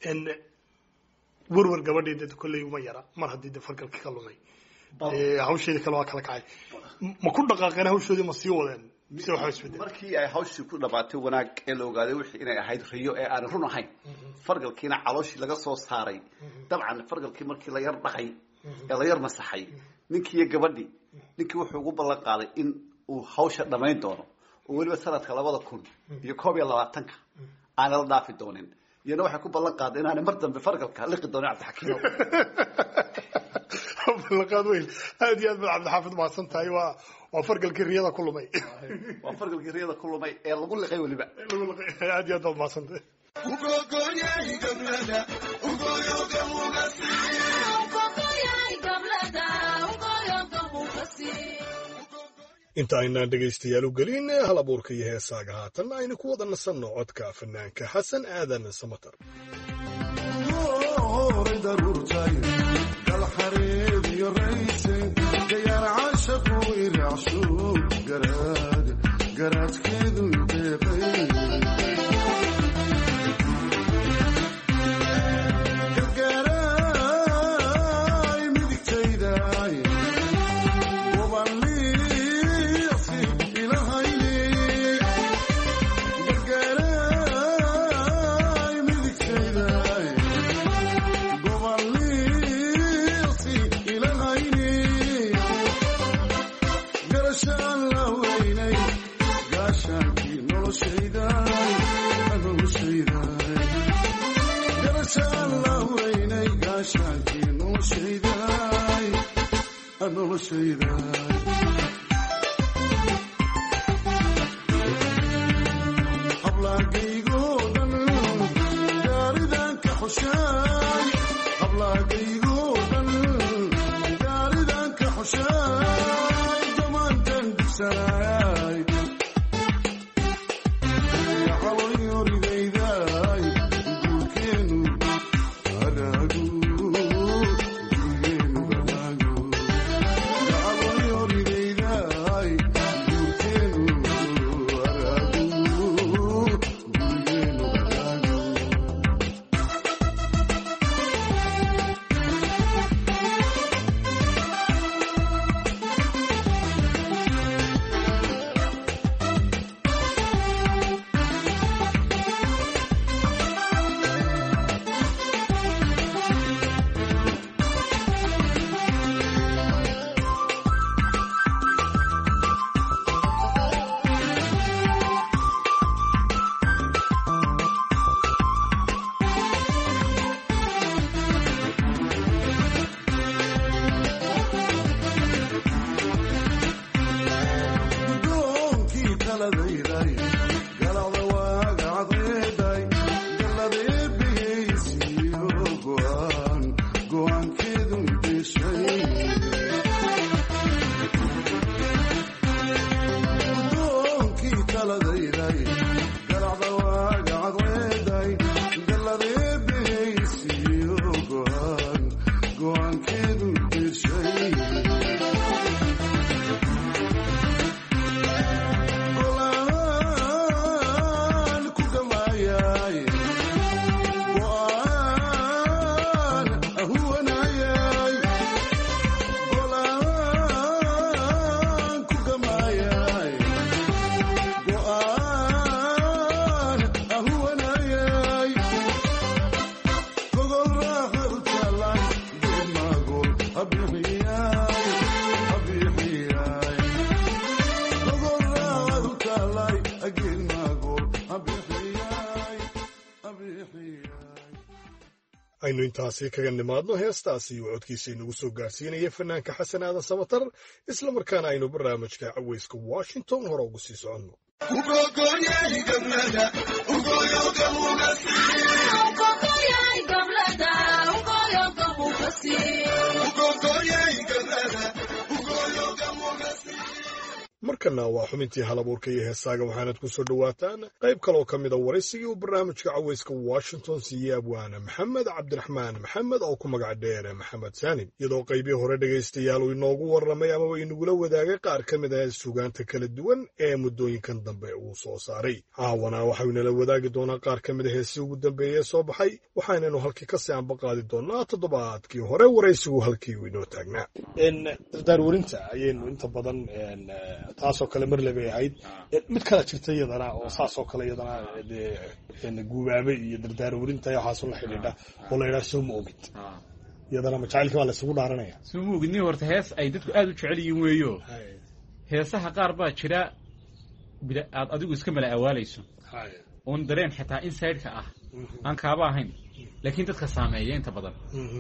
werwer gabadhii de kolley uma yara mar haddii de fargalkii ka lumay hawsheedii kale waa kala kacay ma ku dhaqaaqeen hawshoodii ma sii wadeen mise waxaa isbedel markii ay hawshii ku dhamaatay wanaag ee la ogaaday wixii inay ahayd riyo ee aan run ahayn fargalkiina calooshii laga soo saaray dabcan fargalkii markii la yar dhaqay ee la yar masaxay ninkii iyo gabadhii ninkii wuxuu ugu ballan qaaday in uu hawsha dhamayn doono oo weliba sanadka labada kun iyo koob iyo labaatanka aana la dhaafi doonin iyana waxay ku ballan qaaday inaanay mar dambe fargalka liqi doonin cabdixakiino ballanqaad weyn aad iyo aad baad cabdixaafid mahadsan tahay waa waa fargalkii riyada ku lumay waa fargalkii riyada ku lumay ee lagu liqay weliba lagu liqay aad iyo aad baad mahadsan tahay inta aynaan dhegaystayaal u gelin hal abuurka iyo heesaaga haatan aynu ku wada nasanno codka fanaanka xasan aadan samatar aynu intaasi kaga nimaadno heestaasi uu codkiisa inagu soo gaarsiinaya fanaanka xasan aadan samatar isla markaana aynu barnaamijka caweyska washington hore ugu sii soconno. markana waa xubintii halabuurka iyo heesaaga waxaanad ku soo dhowaataan qayb kaloo ka mida waraysigii uu barnaamijka caweyska washington siiyey abwaana maxamed cabdiraxmaan maxamed oo ku magac dheere maxamed saanim iyadoo qaybii hore dhegaystayaal uu inoogu warramay amaba inagula wadaagay qaar ka mid ah sugaanta kala duwan ee muddooyinkan dambe uu soo saaray. caawana waxau inala wadaagi doonaa qaar ka mid a heesii ugu dambeeyey soo baxay waxaanaynu halkii kasii anba qaadi doonaa toddobaadkii hore waraysigu halkii uu inoo taagnaa. dardaarwarinta ayaynu inta badan taasoo kale mar labay ahayd mid kala jirta iyadana oo saasoo kale iyadana guubaabay iyo dardaarwarinta waxaasoo la xidhiidha oo la yidhaha soo ma ogid iyadana majacaylkii baa la isugu dhaaranaya. soo ma ogidni horta hees ay dadku aad u jecel yihiin weeyo heesaha qaar baa jira aad adigu iska mala awaalayso oon dareen xitaa inside-ka ah aan kaaba ahayn laakiin dadka saameeya inta badan.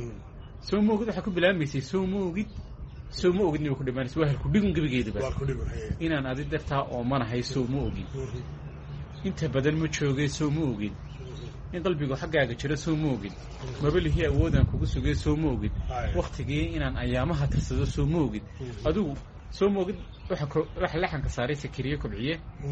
soo ma ogid waxaa ku bilaabmaysay soo ma ogid soo ma ogidni ku dhimaanaysa waa halku dhigun gebigeedaba inaan adi dartaa oo manahay soo ma ogin inta badan ma joogay soo ma ogin in qalbigu xaggaaga jira soo ma ogin mabalihii awoodaan kugu sugay soo ma ogin waktigii inaan ayaamaha tirsado soo ma ogin adigu soo ma ogid waxa laxanka saaray sakiriye kobciye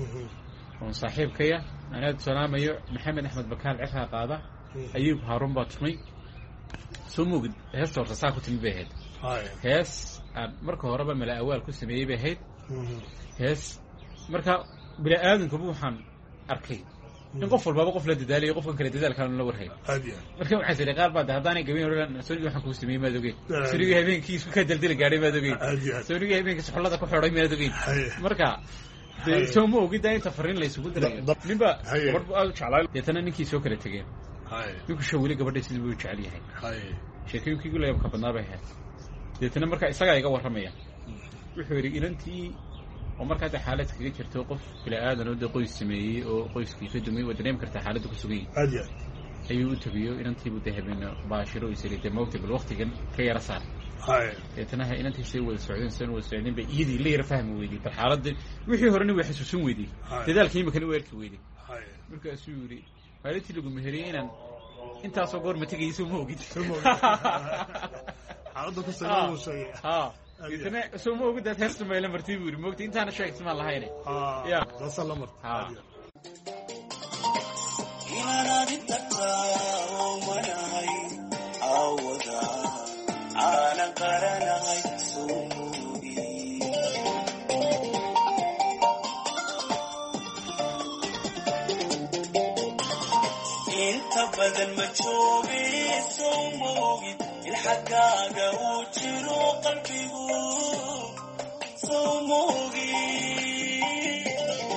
oon saaxiibkaya anaad salaamayo maxamed axmed bakaal cifaa qaada ayuub haaruun baa tumay soo ma ogid heesta horta saa ku timi bay ahayd hees aan marka horeba mala awaal ku sameeyey bay ahayd hees marka bini aadankuba waxaan arkay in qof walbaaba qof la dadaalayo qofkan kale dadaalkaan la warhayn marka waxaa jiray qaar baa haddaanay gabayn oran soonigii waxaan kuu sameeyey maad ogeyn soonigii habeenkii isku ka daldali gaadhay maad ogeyn soonigii habeenkii suxullada ku xidhay maad ogeyn marka dee soo ma ogiddaa inta fariin la isugu dirayo ninba gabadh bu aad u jeclaa deetana ninkii soo kala tegeen ninku sho weli gabadhay sidii buu jecel yahay sheekooyinkii gu layabka badnaa bay ahayd deetana marka isagaa iga warramaya wuxuu yidhi inantii oo markaa de xaalad kaga jirto qof bila aadan oo de qoys sameeyey oo qoyskii ka dumay waa dareemi kartaa xaaladda ku sugan yahay ayuu u tabiyo inantiibuu de habeen baashiro isiri de mawti bal waktigan ka yara saar deetana inantiisay wada socdeen san wada socdeen bay iyadii la yara fahmi weydey bal xaaladda wixii horena way xasuusin weydey dadaalkii imakana u erki weydey markaasuu yidhi maalintii lagu meheriyey inaan intaasoo goor ma tegayso ma ogid xaaladda ku sameeyay sheegay ha idina soo ma ogid dad heesta meela martii buu moogta intaana sheegay ma lahayne ya sallamar ha inana dinta oo manahay awada ana qaranahay soo inta badan ma joogay soo ma ogid ilxagaaga uu jiro qalbigu soo ma ogid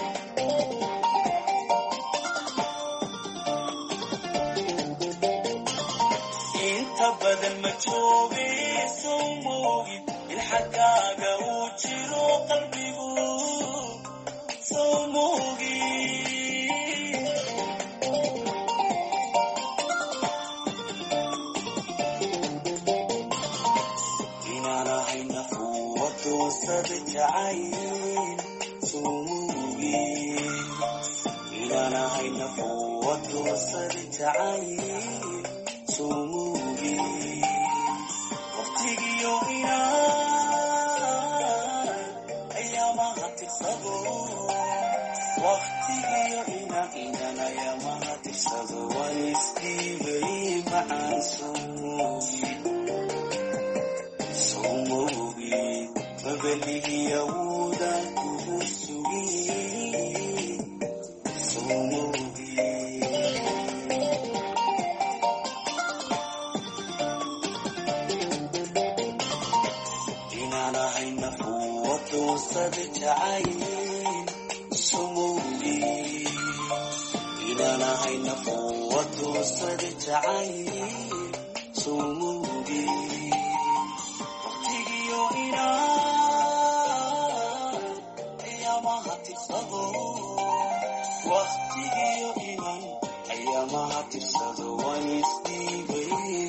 inta badan ma joogay soo ma ogid ilxagaaga uu jiro qalbigu soo ma ogid sabjacayn sumugi ilanahay nafuwatu sabjacayn sumugi waqtigiyo inaan ayaamaha tirsado waqtigiyo inaan inaan ayaamaha tirsado waan isdhiibay macaan sumugi sumugi mabalihii awoodaan kugu sugay soo ma ogid inaan ahay nafuwadu sabjacayn soo ma ogid inaan ahay nafuwadu sabjacayn soo ma ogid waqtigiyo inaan waqtigiyo iman ayaamaha tirsado waan isdhiibay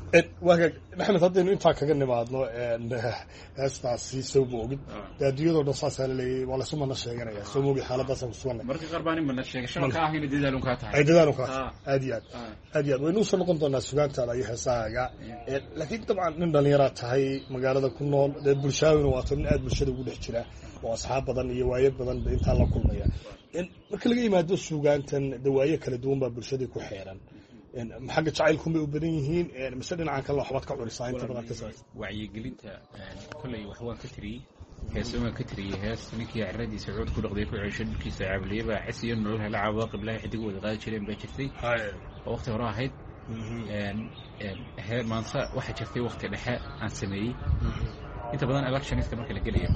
waaga maxamed haddaynu intaa kaga nimaadno heestaasi soo moogid dee adduunyadoo dhan saasaa la leeyay waa laysu mana sheeganaya soo moogid xaaladaasaan kusuganay marka qaar baan in mana sheegasho ka ahayna dadaalun kaa tahay ay dadaalun kaa tahay aad iyo aad aad iyo aad waynu usoo noqon doonaa sugaantaada iyo heesahaaga laakiin dabcan nin dhallinyaraa tahay magaalada ku nool dee bulshaawina waato nin aad bulshada ugu dhex jira oo asxaab badan iyo waayo badan ba intaa la kulmaya marka laga yimaado sugaantan dawaayo kala duwan baa bulshadii ku xeeran xagga jacaylkun bay u badan yihiin mise dhinacan kale waxbaad ka curisaa inta badan ka samaysa wacyigelinta kolley wax waan ka tiriyey hees waan ka tiriyey hees ninkii carradiisa cuud ku dhaqday ku ceeshay dhulkiisa caabliyey baa xis iyo nolol hela caawada qiblaha xidig wada qaadi jireen baa jirtay oo waqti hore ahayd maanta waxaa jirtay waqti dhexe aan sameeyey inta badan electioniska marka la gelayo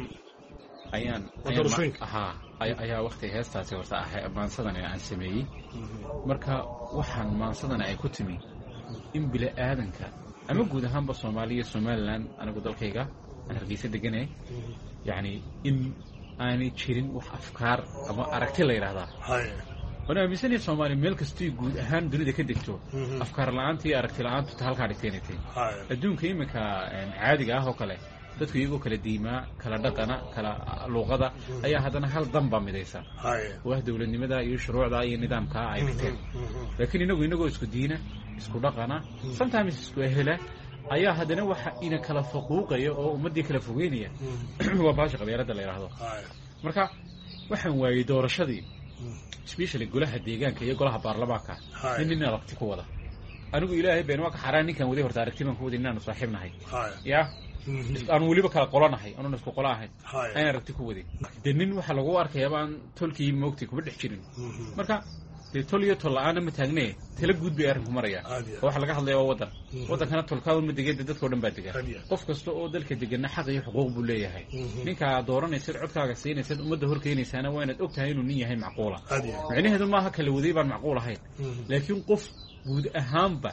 ayaan ahaa ayaa waqti heestaasi horta ahay maansadan aan sameeyey marka waxaan maansadana ay ku timi in bila aadanka ama guud ahaanba Soomaaliya Somaliland anigu dalkayga aan hargeysa deganay yani in aanay jirin wax afkaar ama aragti la yiraahdaa wana amisani Soomaali meel kastoo guud ahaan dunida ka degto afkaar la'aanta iyo aragti la'aanta ta halka dhigteenay adduunka imika caadiga ah oo kale dadku iyagu kala diimaa kala dhaqana kala luqada ayaa hadana hal damba midaysan waa dawladnimada iyo shuruucda iyo nidaamka ay dhigteen laakiin inagu inagu isku diina isku dhaqana sometimes isku ehela ayaa hadana waxa ina kala faquuqayo oo ummadii kala fogeynaya waa baasha qabyaalada la yiraahdo marka waxaan waayay doorashadii especially golaha deegaanka iyo golaha baarlamaanka inna waqti ku wada anigu ilaahay been waa ka xaraan ninkan wadi horta aragtiman ku wadi inaan saaxiibnahay ya aan waliba kala qolanahay aan isku qolaahay aan aragti ku wadi denin waxa lagu arkay baan tolkii moogtay ku dhix jirin marka de toliyo tolaana ma taagnee tala guud bay arinku maraya waxa laga hadlayaa wadan wadankana tolkaadu ma digay dadka oo dhan baa diga qof kasta oo dalka degana xaq iyo xuquuq buu leeyahay ninka dooranaysa codkaaga siinaysa ummadda horkeenaysaana waa inaad ogtahay inuu nin yahay macquula macnaheedu ma aha kala waday baan macquul ahayn laakiin qof guud ahaanba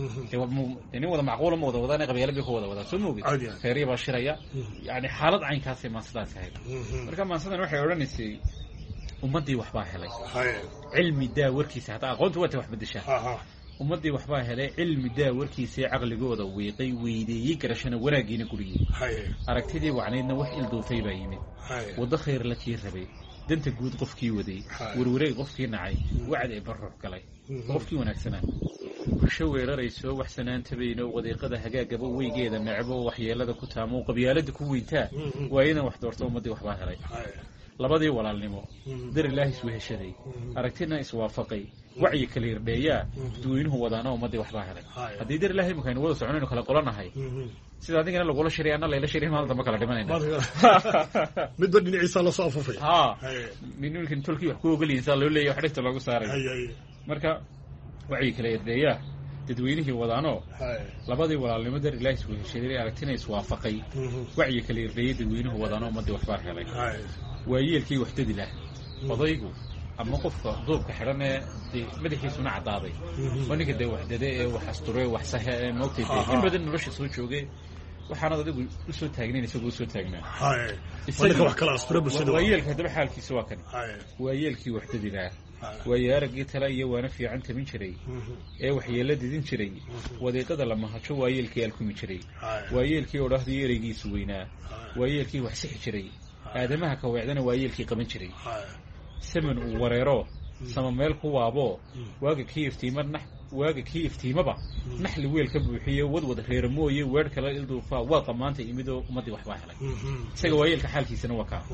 يعني وضع معقولة ما وضع وضعنا قبيلة بيخوض وضع سموه خيرية باشرية يعني حالة عين كاسي ما صداس هاي مركب ما صدق نروح يوراني سي ومدي وحباه هلاي علمي دا وركيسي حتى قلت وقت وحب الدشاه ومدي وحباه هلاي علمي دا وركيسي عقل جوده ويقي ويدي يكرشنا وراجين كلية أركتدي وعنينا وح الضوفي بايمين وضخير لكي ربي دنت جود قفكي ودي وروري قفكي نعي وعد يبرر كلاي قفكي ونكسنا شو يريسو وحسنان تبينه وضيقده هجاجبه ويجيده نعبه وحيالده كتامو قبيالده كوينتا وأينا وحدورته مدي وحباه هلاي labadii walaalnimo dir ilaahay soo heshaday aragtina iswaafaqay wacyi kale irdheeya duweynuhu wadaana ummadii waxba helay hadii dir ilaahay ma wada soconayno kala qolanahay sida adigana lagu la shariicana la ila shariicay maalda ma kala dhimanayna mid badin ciisa la soo afufay ha ninkan tulkii wax ku ogoliyay loo leeyahay wax dhigta lagu saaray marka wacyi kale irdheeya dadweynihii wadaano labadii walaalnimo dir ilaahay soo heshaday aragtina iswaafaqay wacyi kale irdheeya dadweynuhu wadaana ummadii waxba helay ويلكي وحددي له فضيقو أما قف ضوب كحرنا مدحيسون عطابي ونيك ده وحدده وحستره وحسه موقتي إن بدن نرش صوت شوقي وحنا ده بسوا تاجنين يسووا بسوا تاجنا هاي ونيك وحكلا أستره بسوا ويلك هذا بحال كي سوا كان ويلكي وحددي له ويارجي تلاقي وانا في عنك من شري إيه وحيلة دين شري وده قدر لما هتشوا ويلكي لكم شري ويلكي وراه دي يرجي سوينا ويلكي وحسح شري آدمها كوعدنا ويلكي قبل شري سمن وريرو سمميل كوابو واجي كيف تيمر نح واجي كيف تيمبا نحل ويل كبوحية ودود خير مويه ورد كلا يلدو فا واقمان تيمدو مدي وحباه لك سجى ويل كحال في سنة وكا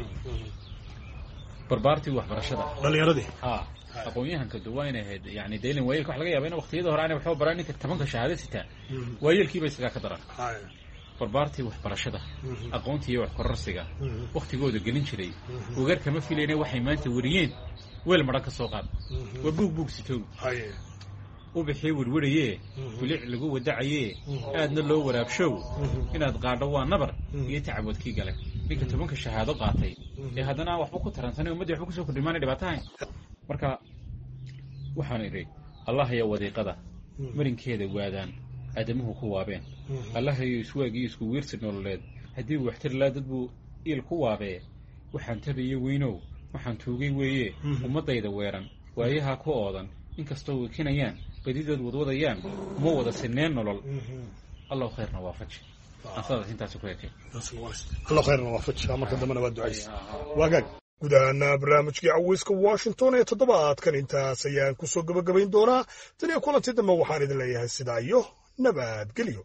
بربارتي وحبرشدة بل يردي آه أقوياء كدوين هاد يعني ديلن ويل كحلقة يا بينا وقت يظهر أنا بحب براني كتمنك شهادة ستة ويل كي بيسقى كدرا بربارتي وحبرشدة أقوانتي وحكررسيقا وقت جود الجنين شري وغير كما في لنا وحي مانت وريين ويل مراك السوقات وبوك بوك ستو وبحي وروريه ولع لجو ودعيه أدنى لو ولا بشو هنا تقعدوا نبر يتعب وتكي قالك لكن تبونك الشهادة قاطي هذا أنا وحبوك ترانساني ومدي وحبوك سوق الدمانة دبعتين مركا وحنا يري الله يا ودي قضى مرين كذا وادان آدمه كوابين الله يسوى جيس ويرس النولد هدي وحتر لا تدبو إل كوابه وحن تبي وينو وحن توجي ويه ومضى يدورن وياها كوادن إن كستوي كنيان badidood wadwadayaan uma wada sineen nolol allahu khayrna waafaji asada intaas ku yeekay allahu khayrna waafaji marka dambana waa ducays waagaag gudaana barnaamijkii caweyska Washington ee toddobaadkan intaas ayaan ku soo gabagabayn doonaa tan iyo kulantii dambe waxaan idin leeyahay sidaa iyo nabadgelyo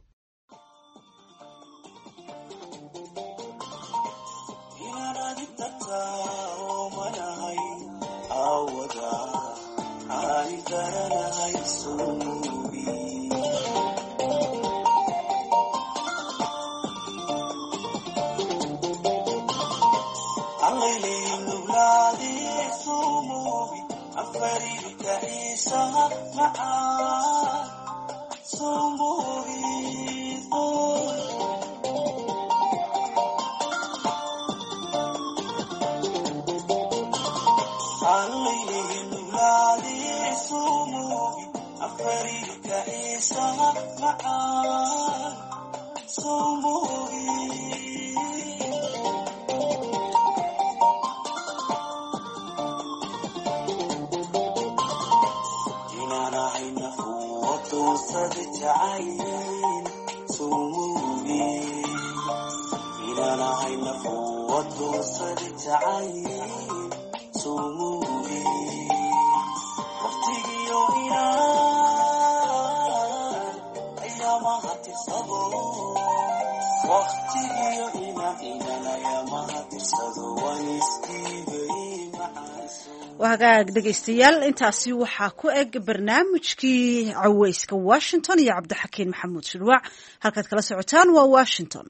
wagaag dhageystayaal intaasi waxaa ku eg barnaamijkii caweyska Washington iyo Cabdixakiin Maxamuud Shirwac halkaad kala socotaan waa Washington.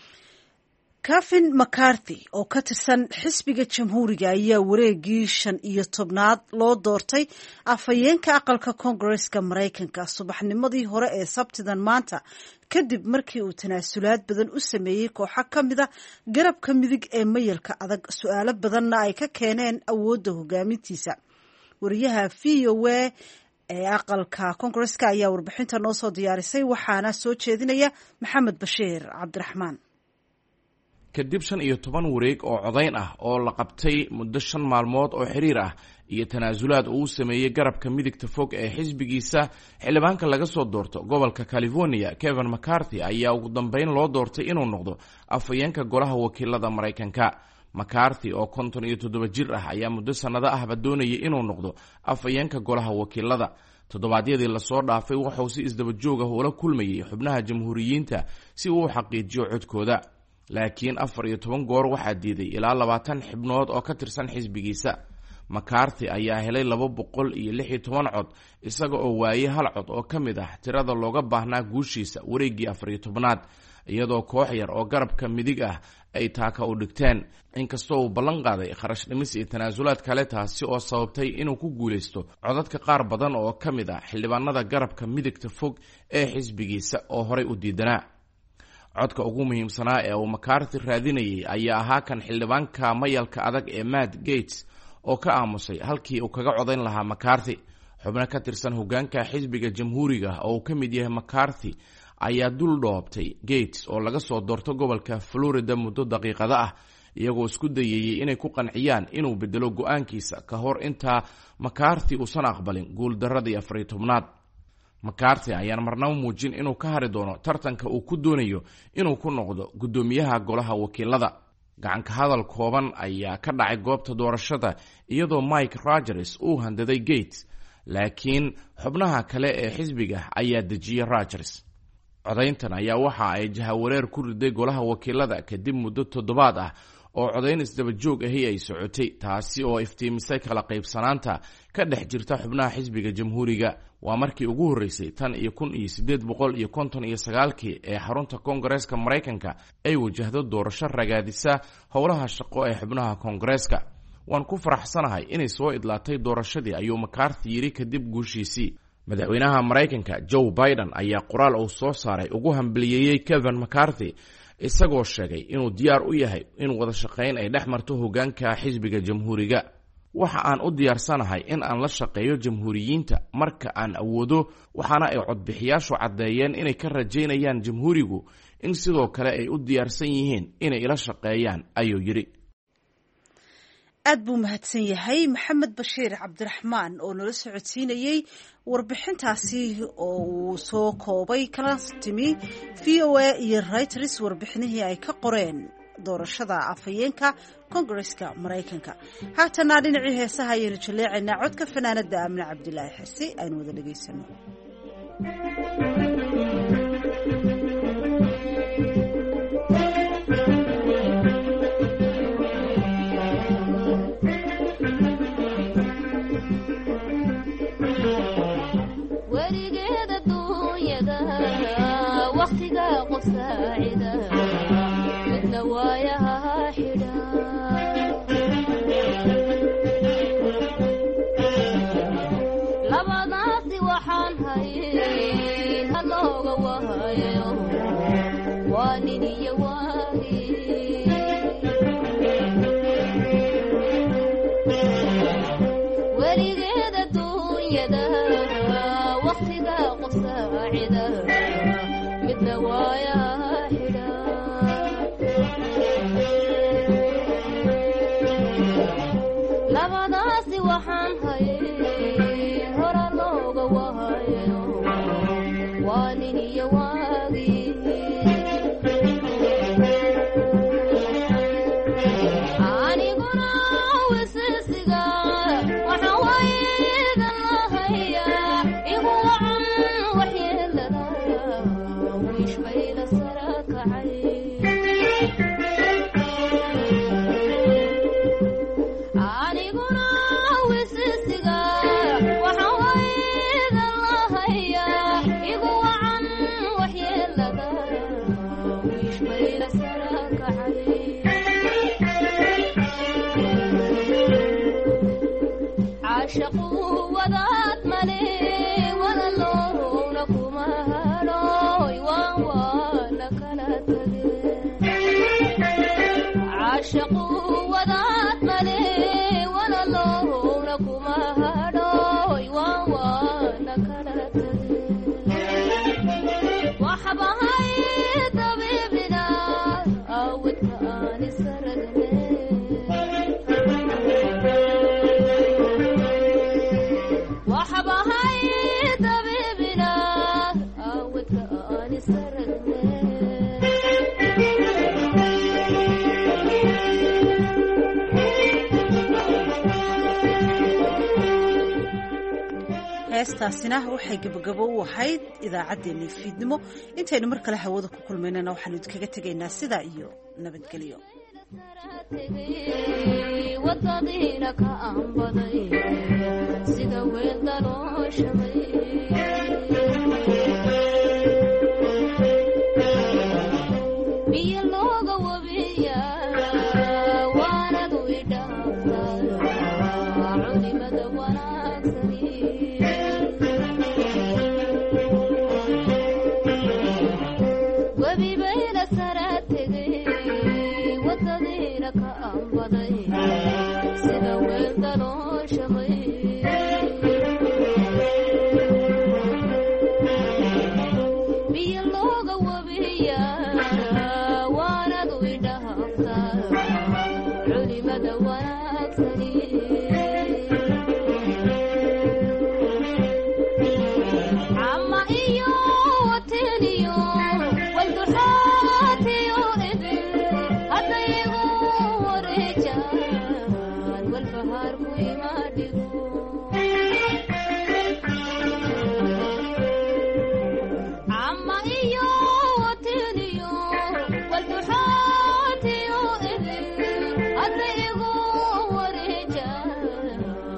Kevin McCarthy oo ka tirsan xisbiga jamhuuriga ayaa wareegii shan iyo tobnaad loo doortay afhayeenka aqalka Congress-ka Mareykanka subaxnimadii hore ee Sabtidan maanta kadib markii uu tanaasulaad badan u sameeyay kooxo ka mid ah garabka midig ee mayalka adag su'aalo badanna ay ka keeneen awoodda hogaamintiisa. wariyaha V O A ee aqalka Congress-ka ayaa warbixinta noo soo diyaarisay waxaana soo jeedinaya Maxamed Bashiir Cabdiraxmaan. kadib shan iyo toban wareeg oo codayn ah oo la qabtay muddo shan maalmood oo xiriir ah iyo tanaasulaad uu sameeyay garabka midigta fog ee xisbigiisa xildhibaanka laga soo doorto gobolka California Kevin McCarthy ayaa ugu dambeyn loo doortay inuu noqdo afhayeenka golaha wakiilada Mareykanka. McCarthy oo konton iyo toddoba jir ah ayaa muddo sanado ahba doonayay inuu noqdo afhayeenka golaha wakiilada. toddobaadyadii la soo dhaafay wuxuu si isdaba joog ah ula kulmayay xubnaha jamhuuriyiinta si uu u xaqiijiyo codkooda. laakiin afar iyo toban goor waxaa diiday ilaa labaatan xubnood oo ka tirsan xisbigiisa. McCarthy ayaa helay laba boqol iyo lix iyo toban cod isaga oo waayay hal cod oo ka mid ah tirada looga baahnaa guushiisa wareeggii afar iyo tobnaad iyadoo koox yar oo garabka midig ah ay taaka u dhigteen. inkastoo uu ballan qaaday kharash dhimis iyo tanaasulaad kale taasi oo sababtay inuu ku guulaysto codadka qaar badan oo ka mid ah xildhibaanada garabka midigta fog ee xisbigiisa oo horay u diidanaa. codka ugu muhiimsanaa ee uu McCarthy raadinayay ayaa ahaa kan xildhibaanka mayalka adag ee Matt Gaetz oo ka aamusay halkii uu kaga codayn lahaa McCarthy. xubno ka tirsan hoggaanka xisbiga jamhuuriga oo uu ka mid yahay McCarthy ayaa dul dhoobtay Gaetz oo laga soo doorto gobolka Florida muddo daqiiqado ah iyagoo isku dayayay inay ku qanciyaan inuu bedelo go'aankiisa ka hor inta McCarthy uusan aqbalin guuldaradii afar iyo tobnaad. McCarthy ayaan marnaba muujin inuu ka hari doono tartanka uu ku doonayo inuu ku noqdo guddoomiyaha golaha wakiilada. gacanka hadal kooban ayaa ka dhacay goobta doorashada iyadoo Mike Rogers uu handaday Gaetz laakiin xubnaha kale ee xisbiga ayaa dejiyay Rogers. codayntan ayaa waxa ay jahawareer ku riday golaha wakiilada kadib muddo toddobaad ah oo codayn isdaba joog ahi ay socotay taasi oo iftiimisay kala qaybsanaanta ka dhex jirta xubnaha xisbiga jamhuuriga. waa markii ugu horeysay tan iyo kun iyo siddeed boqol iyo konton iyo sagaalkii ee xarunta Koongareeska Mareykanka ay wajahdo doorasho ragaadisa howlaha shaqo ee xubnaha Koongareeska. waan ku faraxsanahay inay soo idlaatay doorashadii ayuu McCarthy yiri kadib guushiisii. madaxweynaha Mareykanka Joe Biden ayaa qoraal uu soo saaray ugu hambalyeeyay Kevin McCarthy isagoo sheegay inuu diyaar u yahay in wada shaqayn ay dhex marto hoggaanka xisbiga jamhuuriga. waxa aan u diyaarsanahay in aan la shaqeeyo jamhuuriyiinta marka aan awoodo waxaana ay codbixiyaashu caddeeyeen inay ka rajaynayaan jamhuurigu in sidoo kale ay u diyaarsan yihiin inay ila shaqeeyaan ayuu yidhi. aad buu mahadsan yahay maxamed bashiir cabdiraxmaan oo nala socodsiinayey warbixintaasi oo uu soo koobay kala timi v o a iyo Reuters warbixinihii ay ka qoreen doorashada afhayeenka Kongareska Mareykanka. haatana dhinacii heesaha ayaynu jaleecaynaa codka fanaanada Aamina Cabdilaahi Xasi aynu wada dhageysano. heestaasina waxay gabagabo u ahayd idaacaddeenii fiidnimo intaynu mar kale hawada ku kulmaynana waxaanu idinkaga tegaynaa sidaa iyo nabadgelyo. wadadiina ka aanbaday sida weel dalooshamay biyo looga wabiya waanadu idhaaftaa culimada wanaagsani webi bayna sara tegay wadadiina ka aanbaday sida weel dalooshamay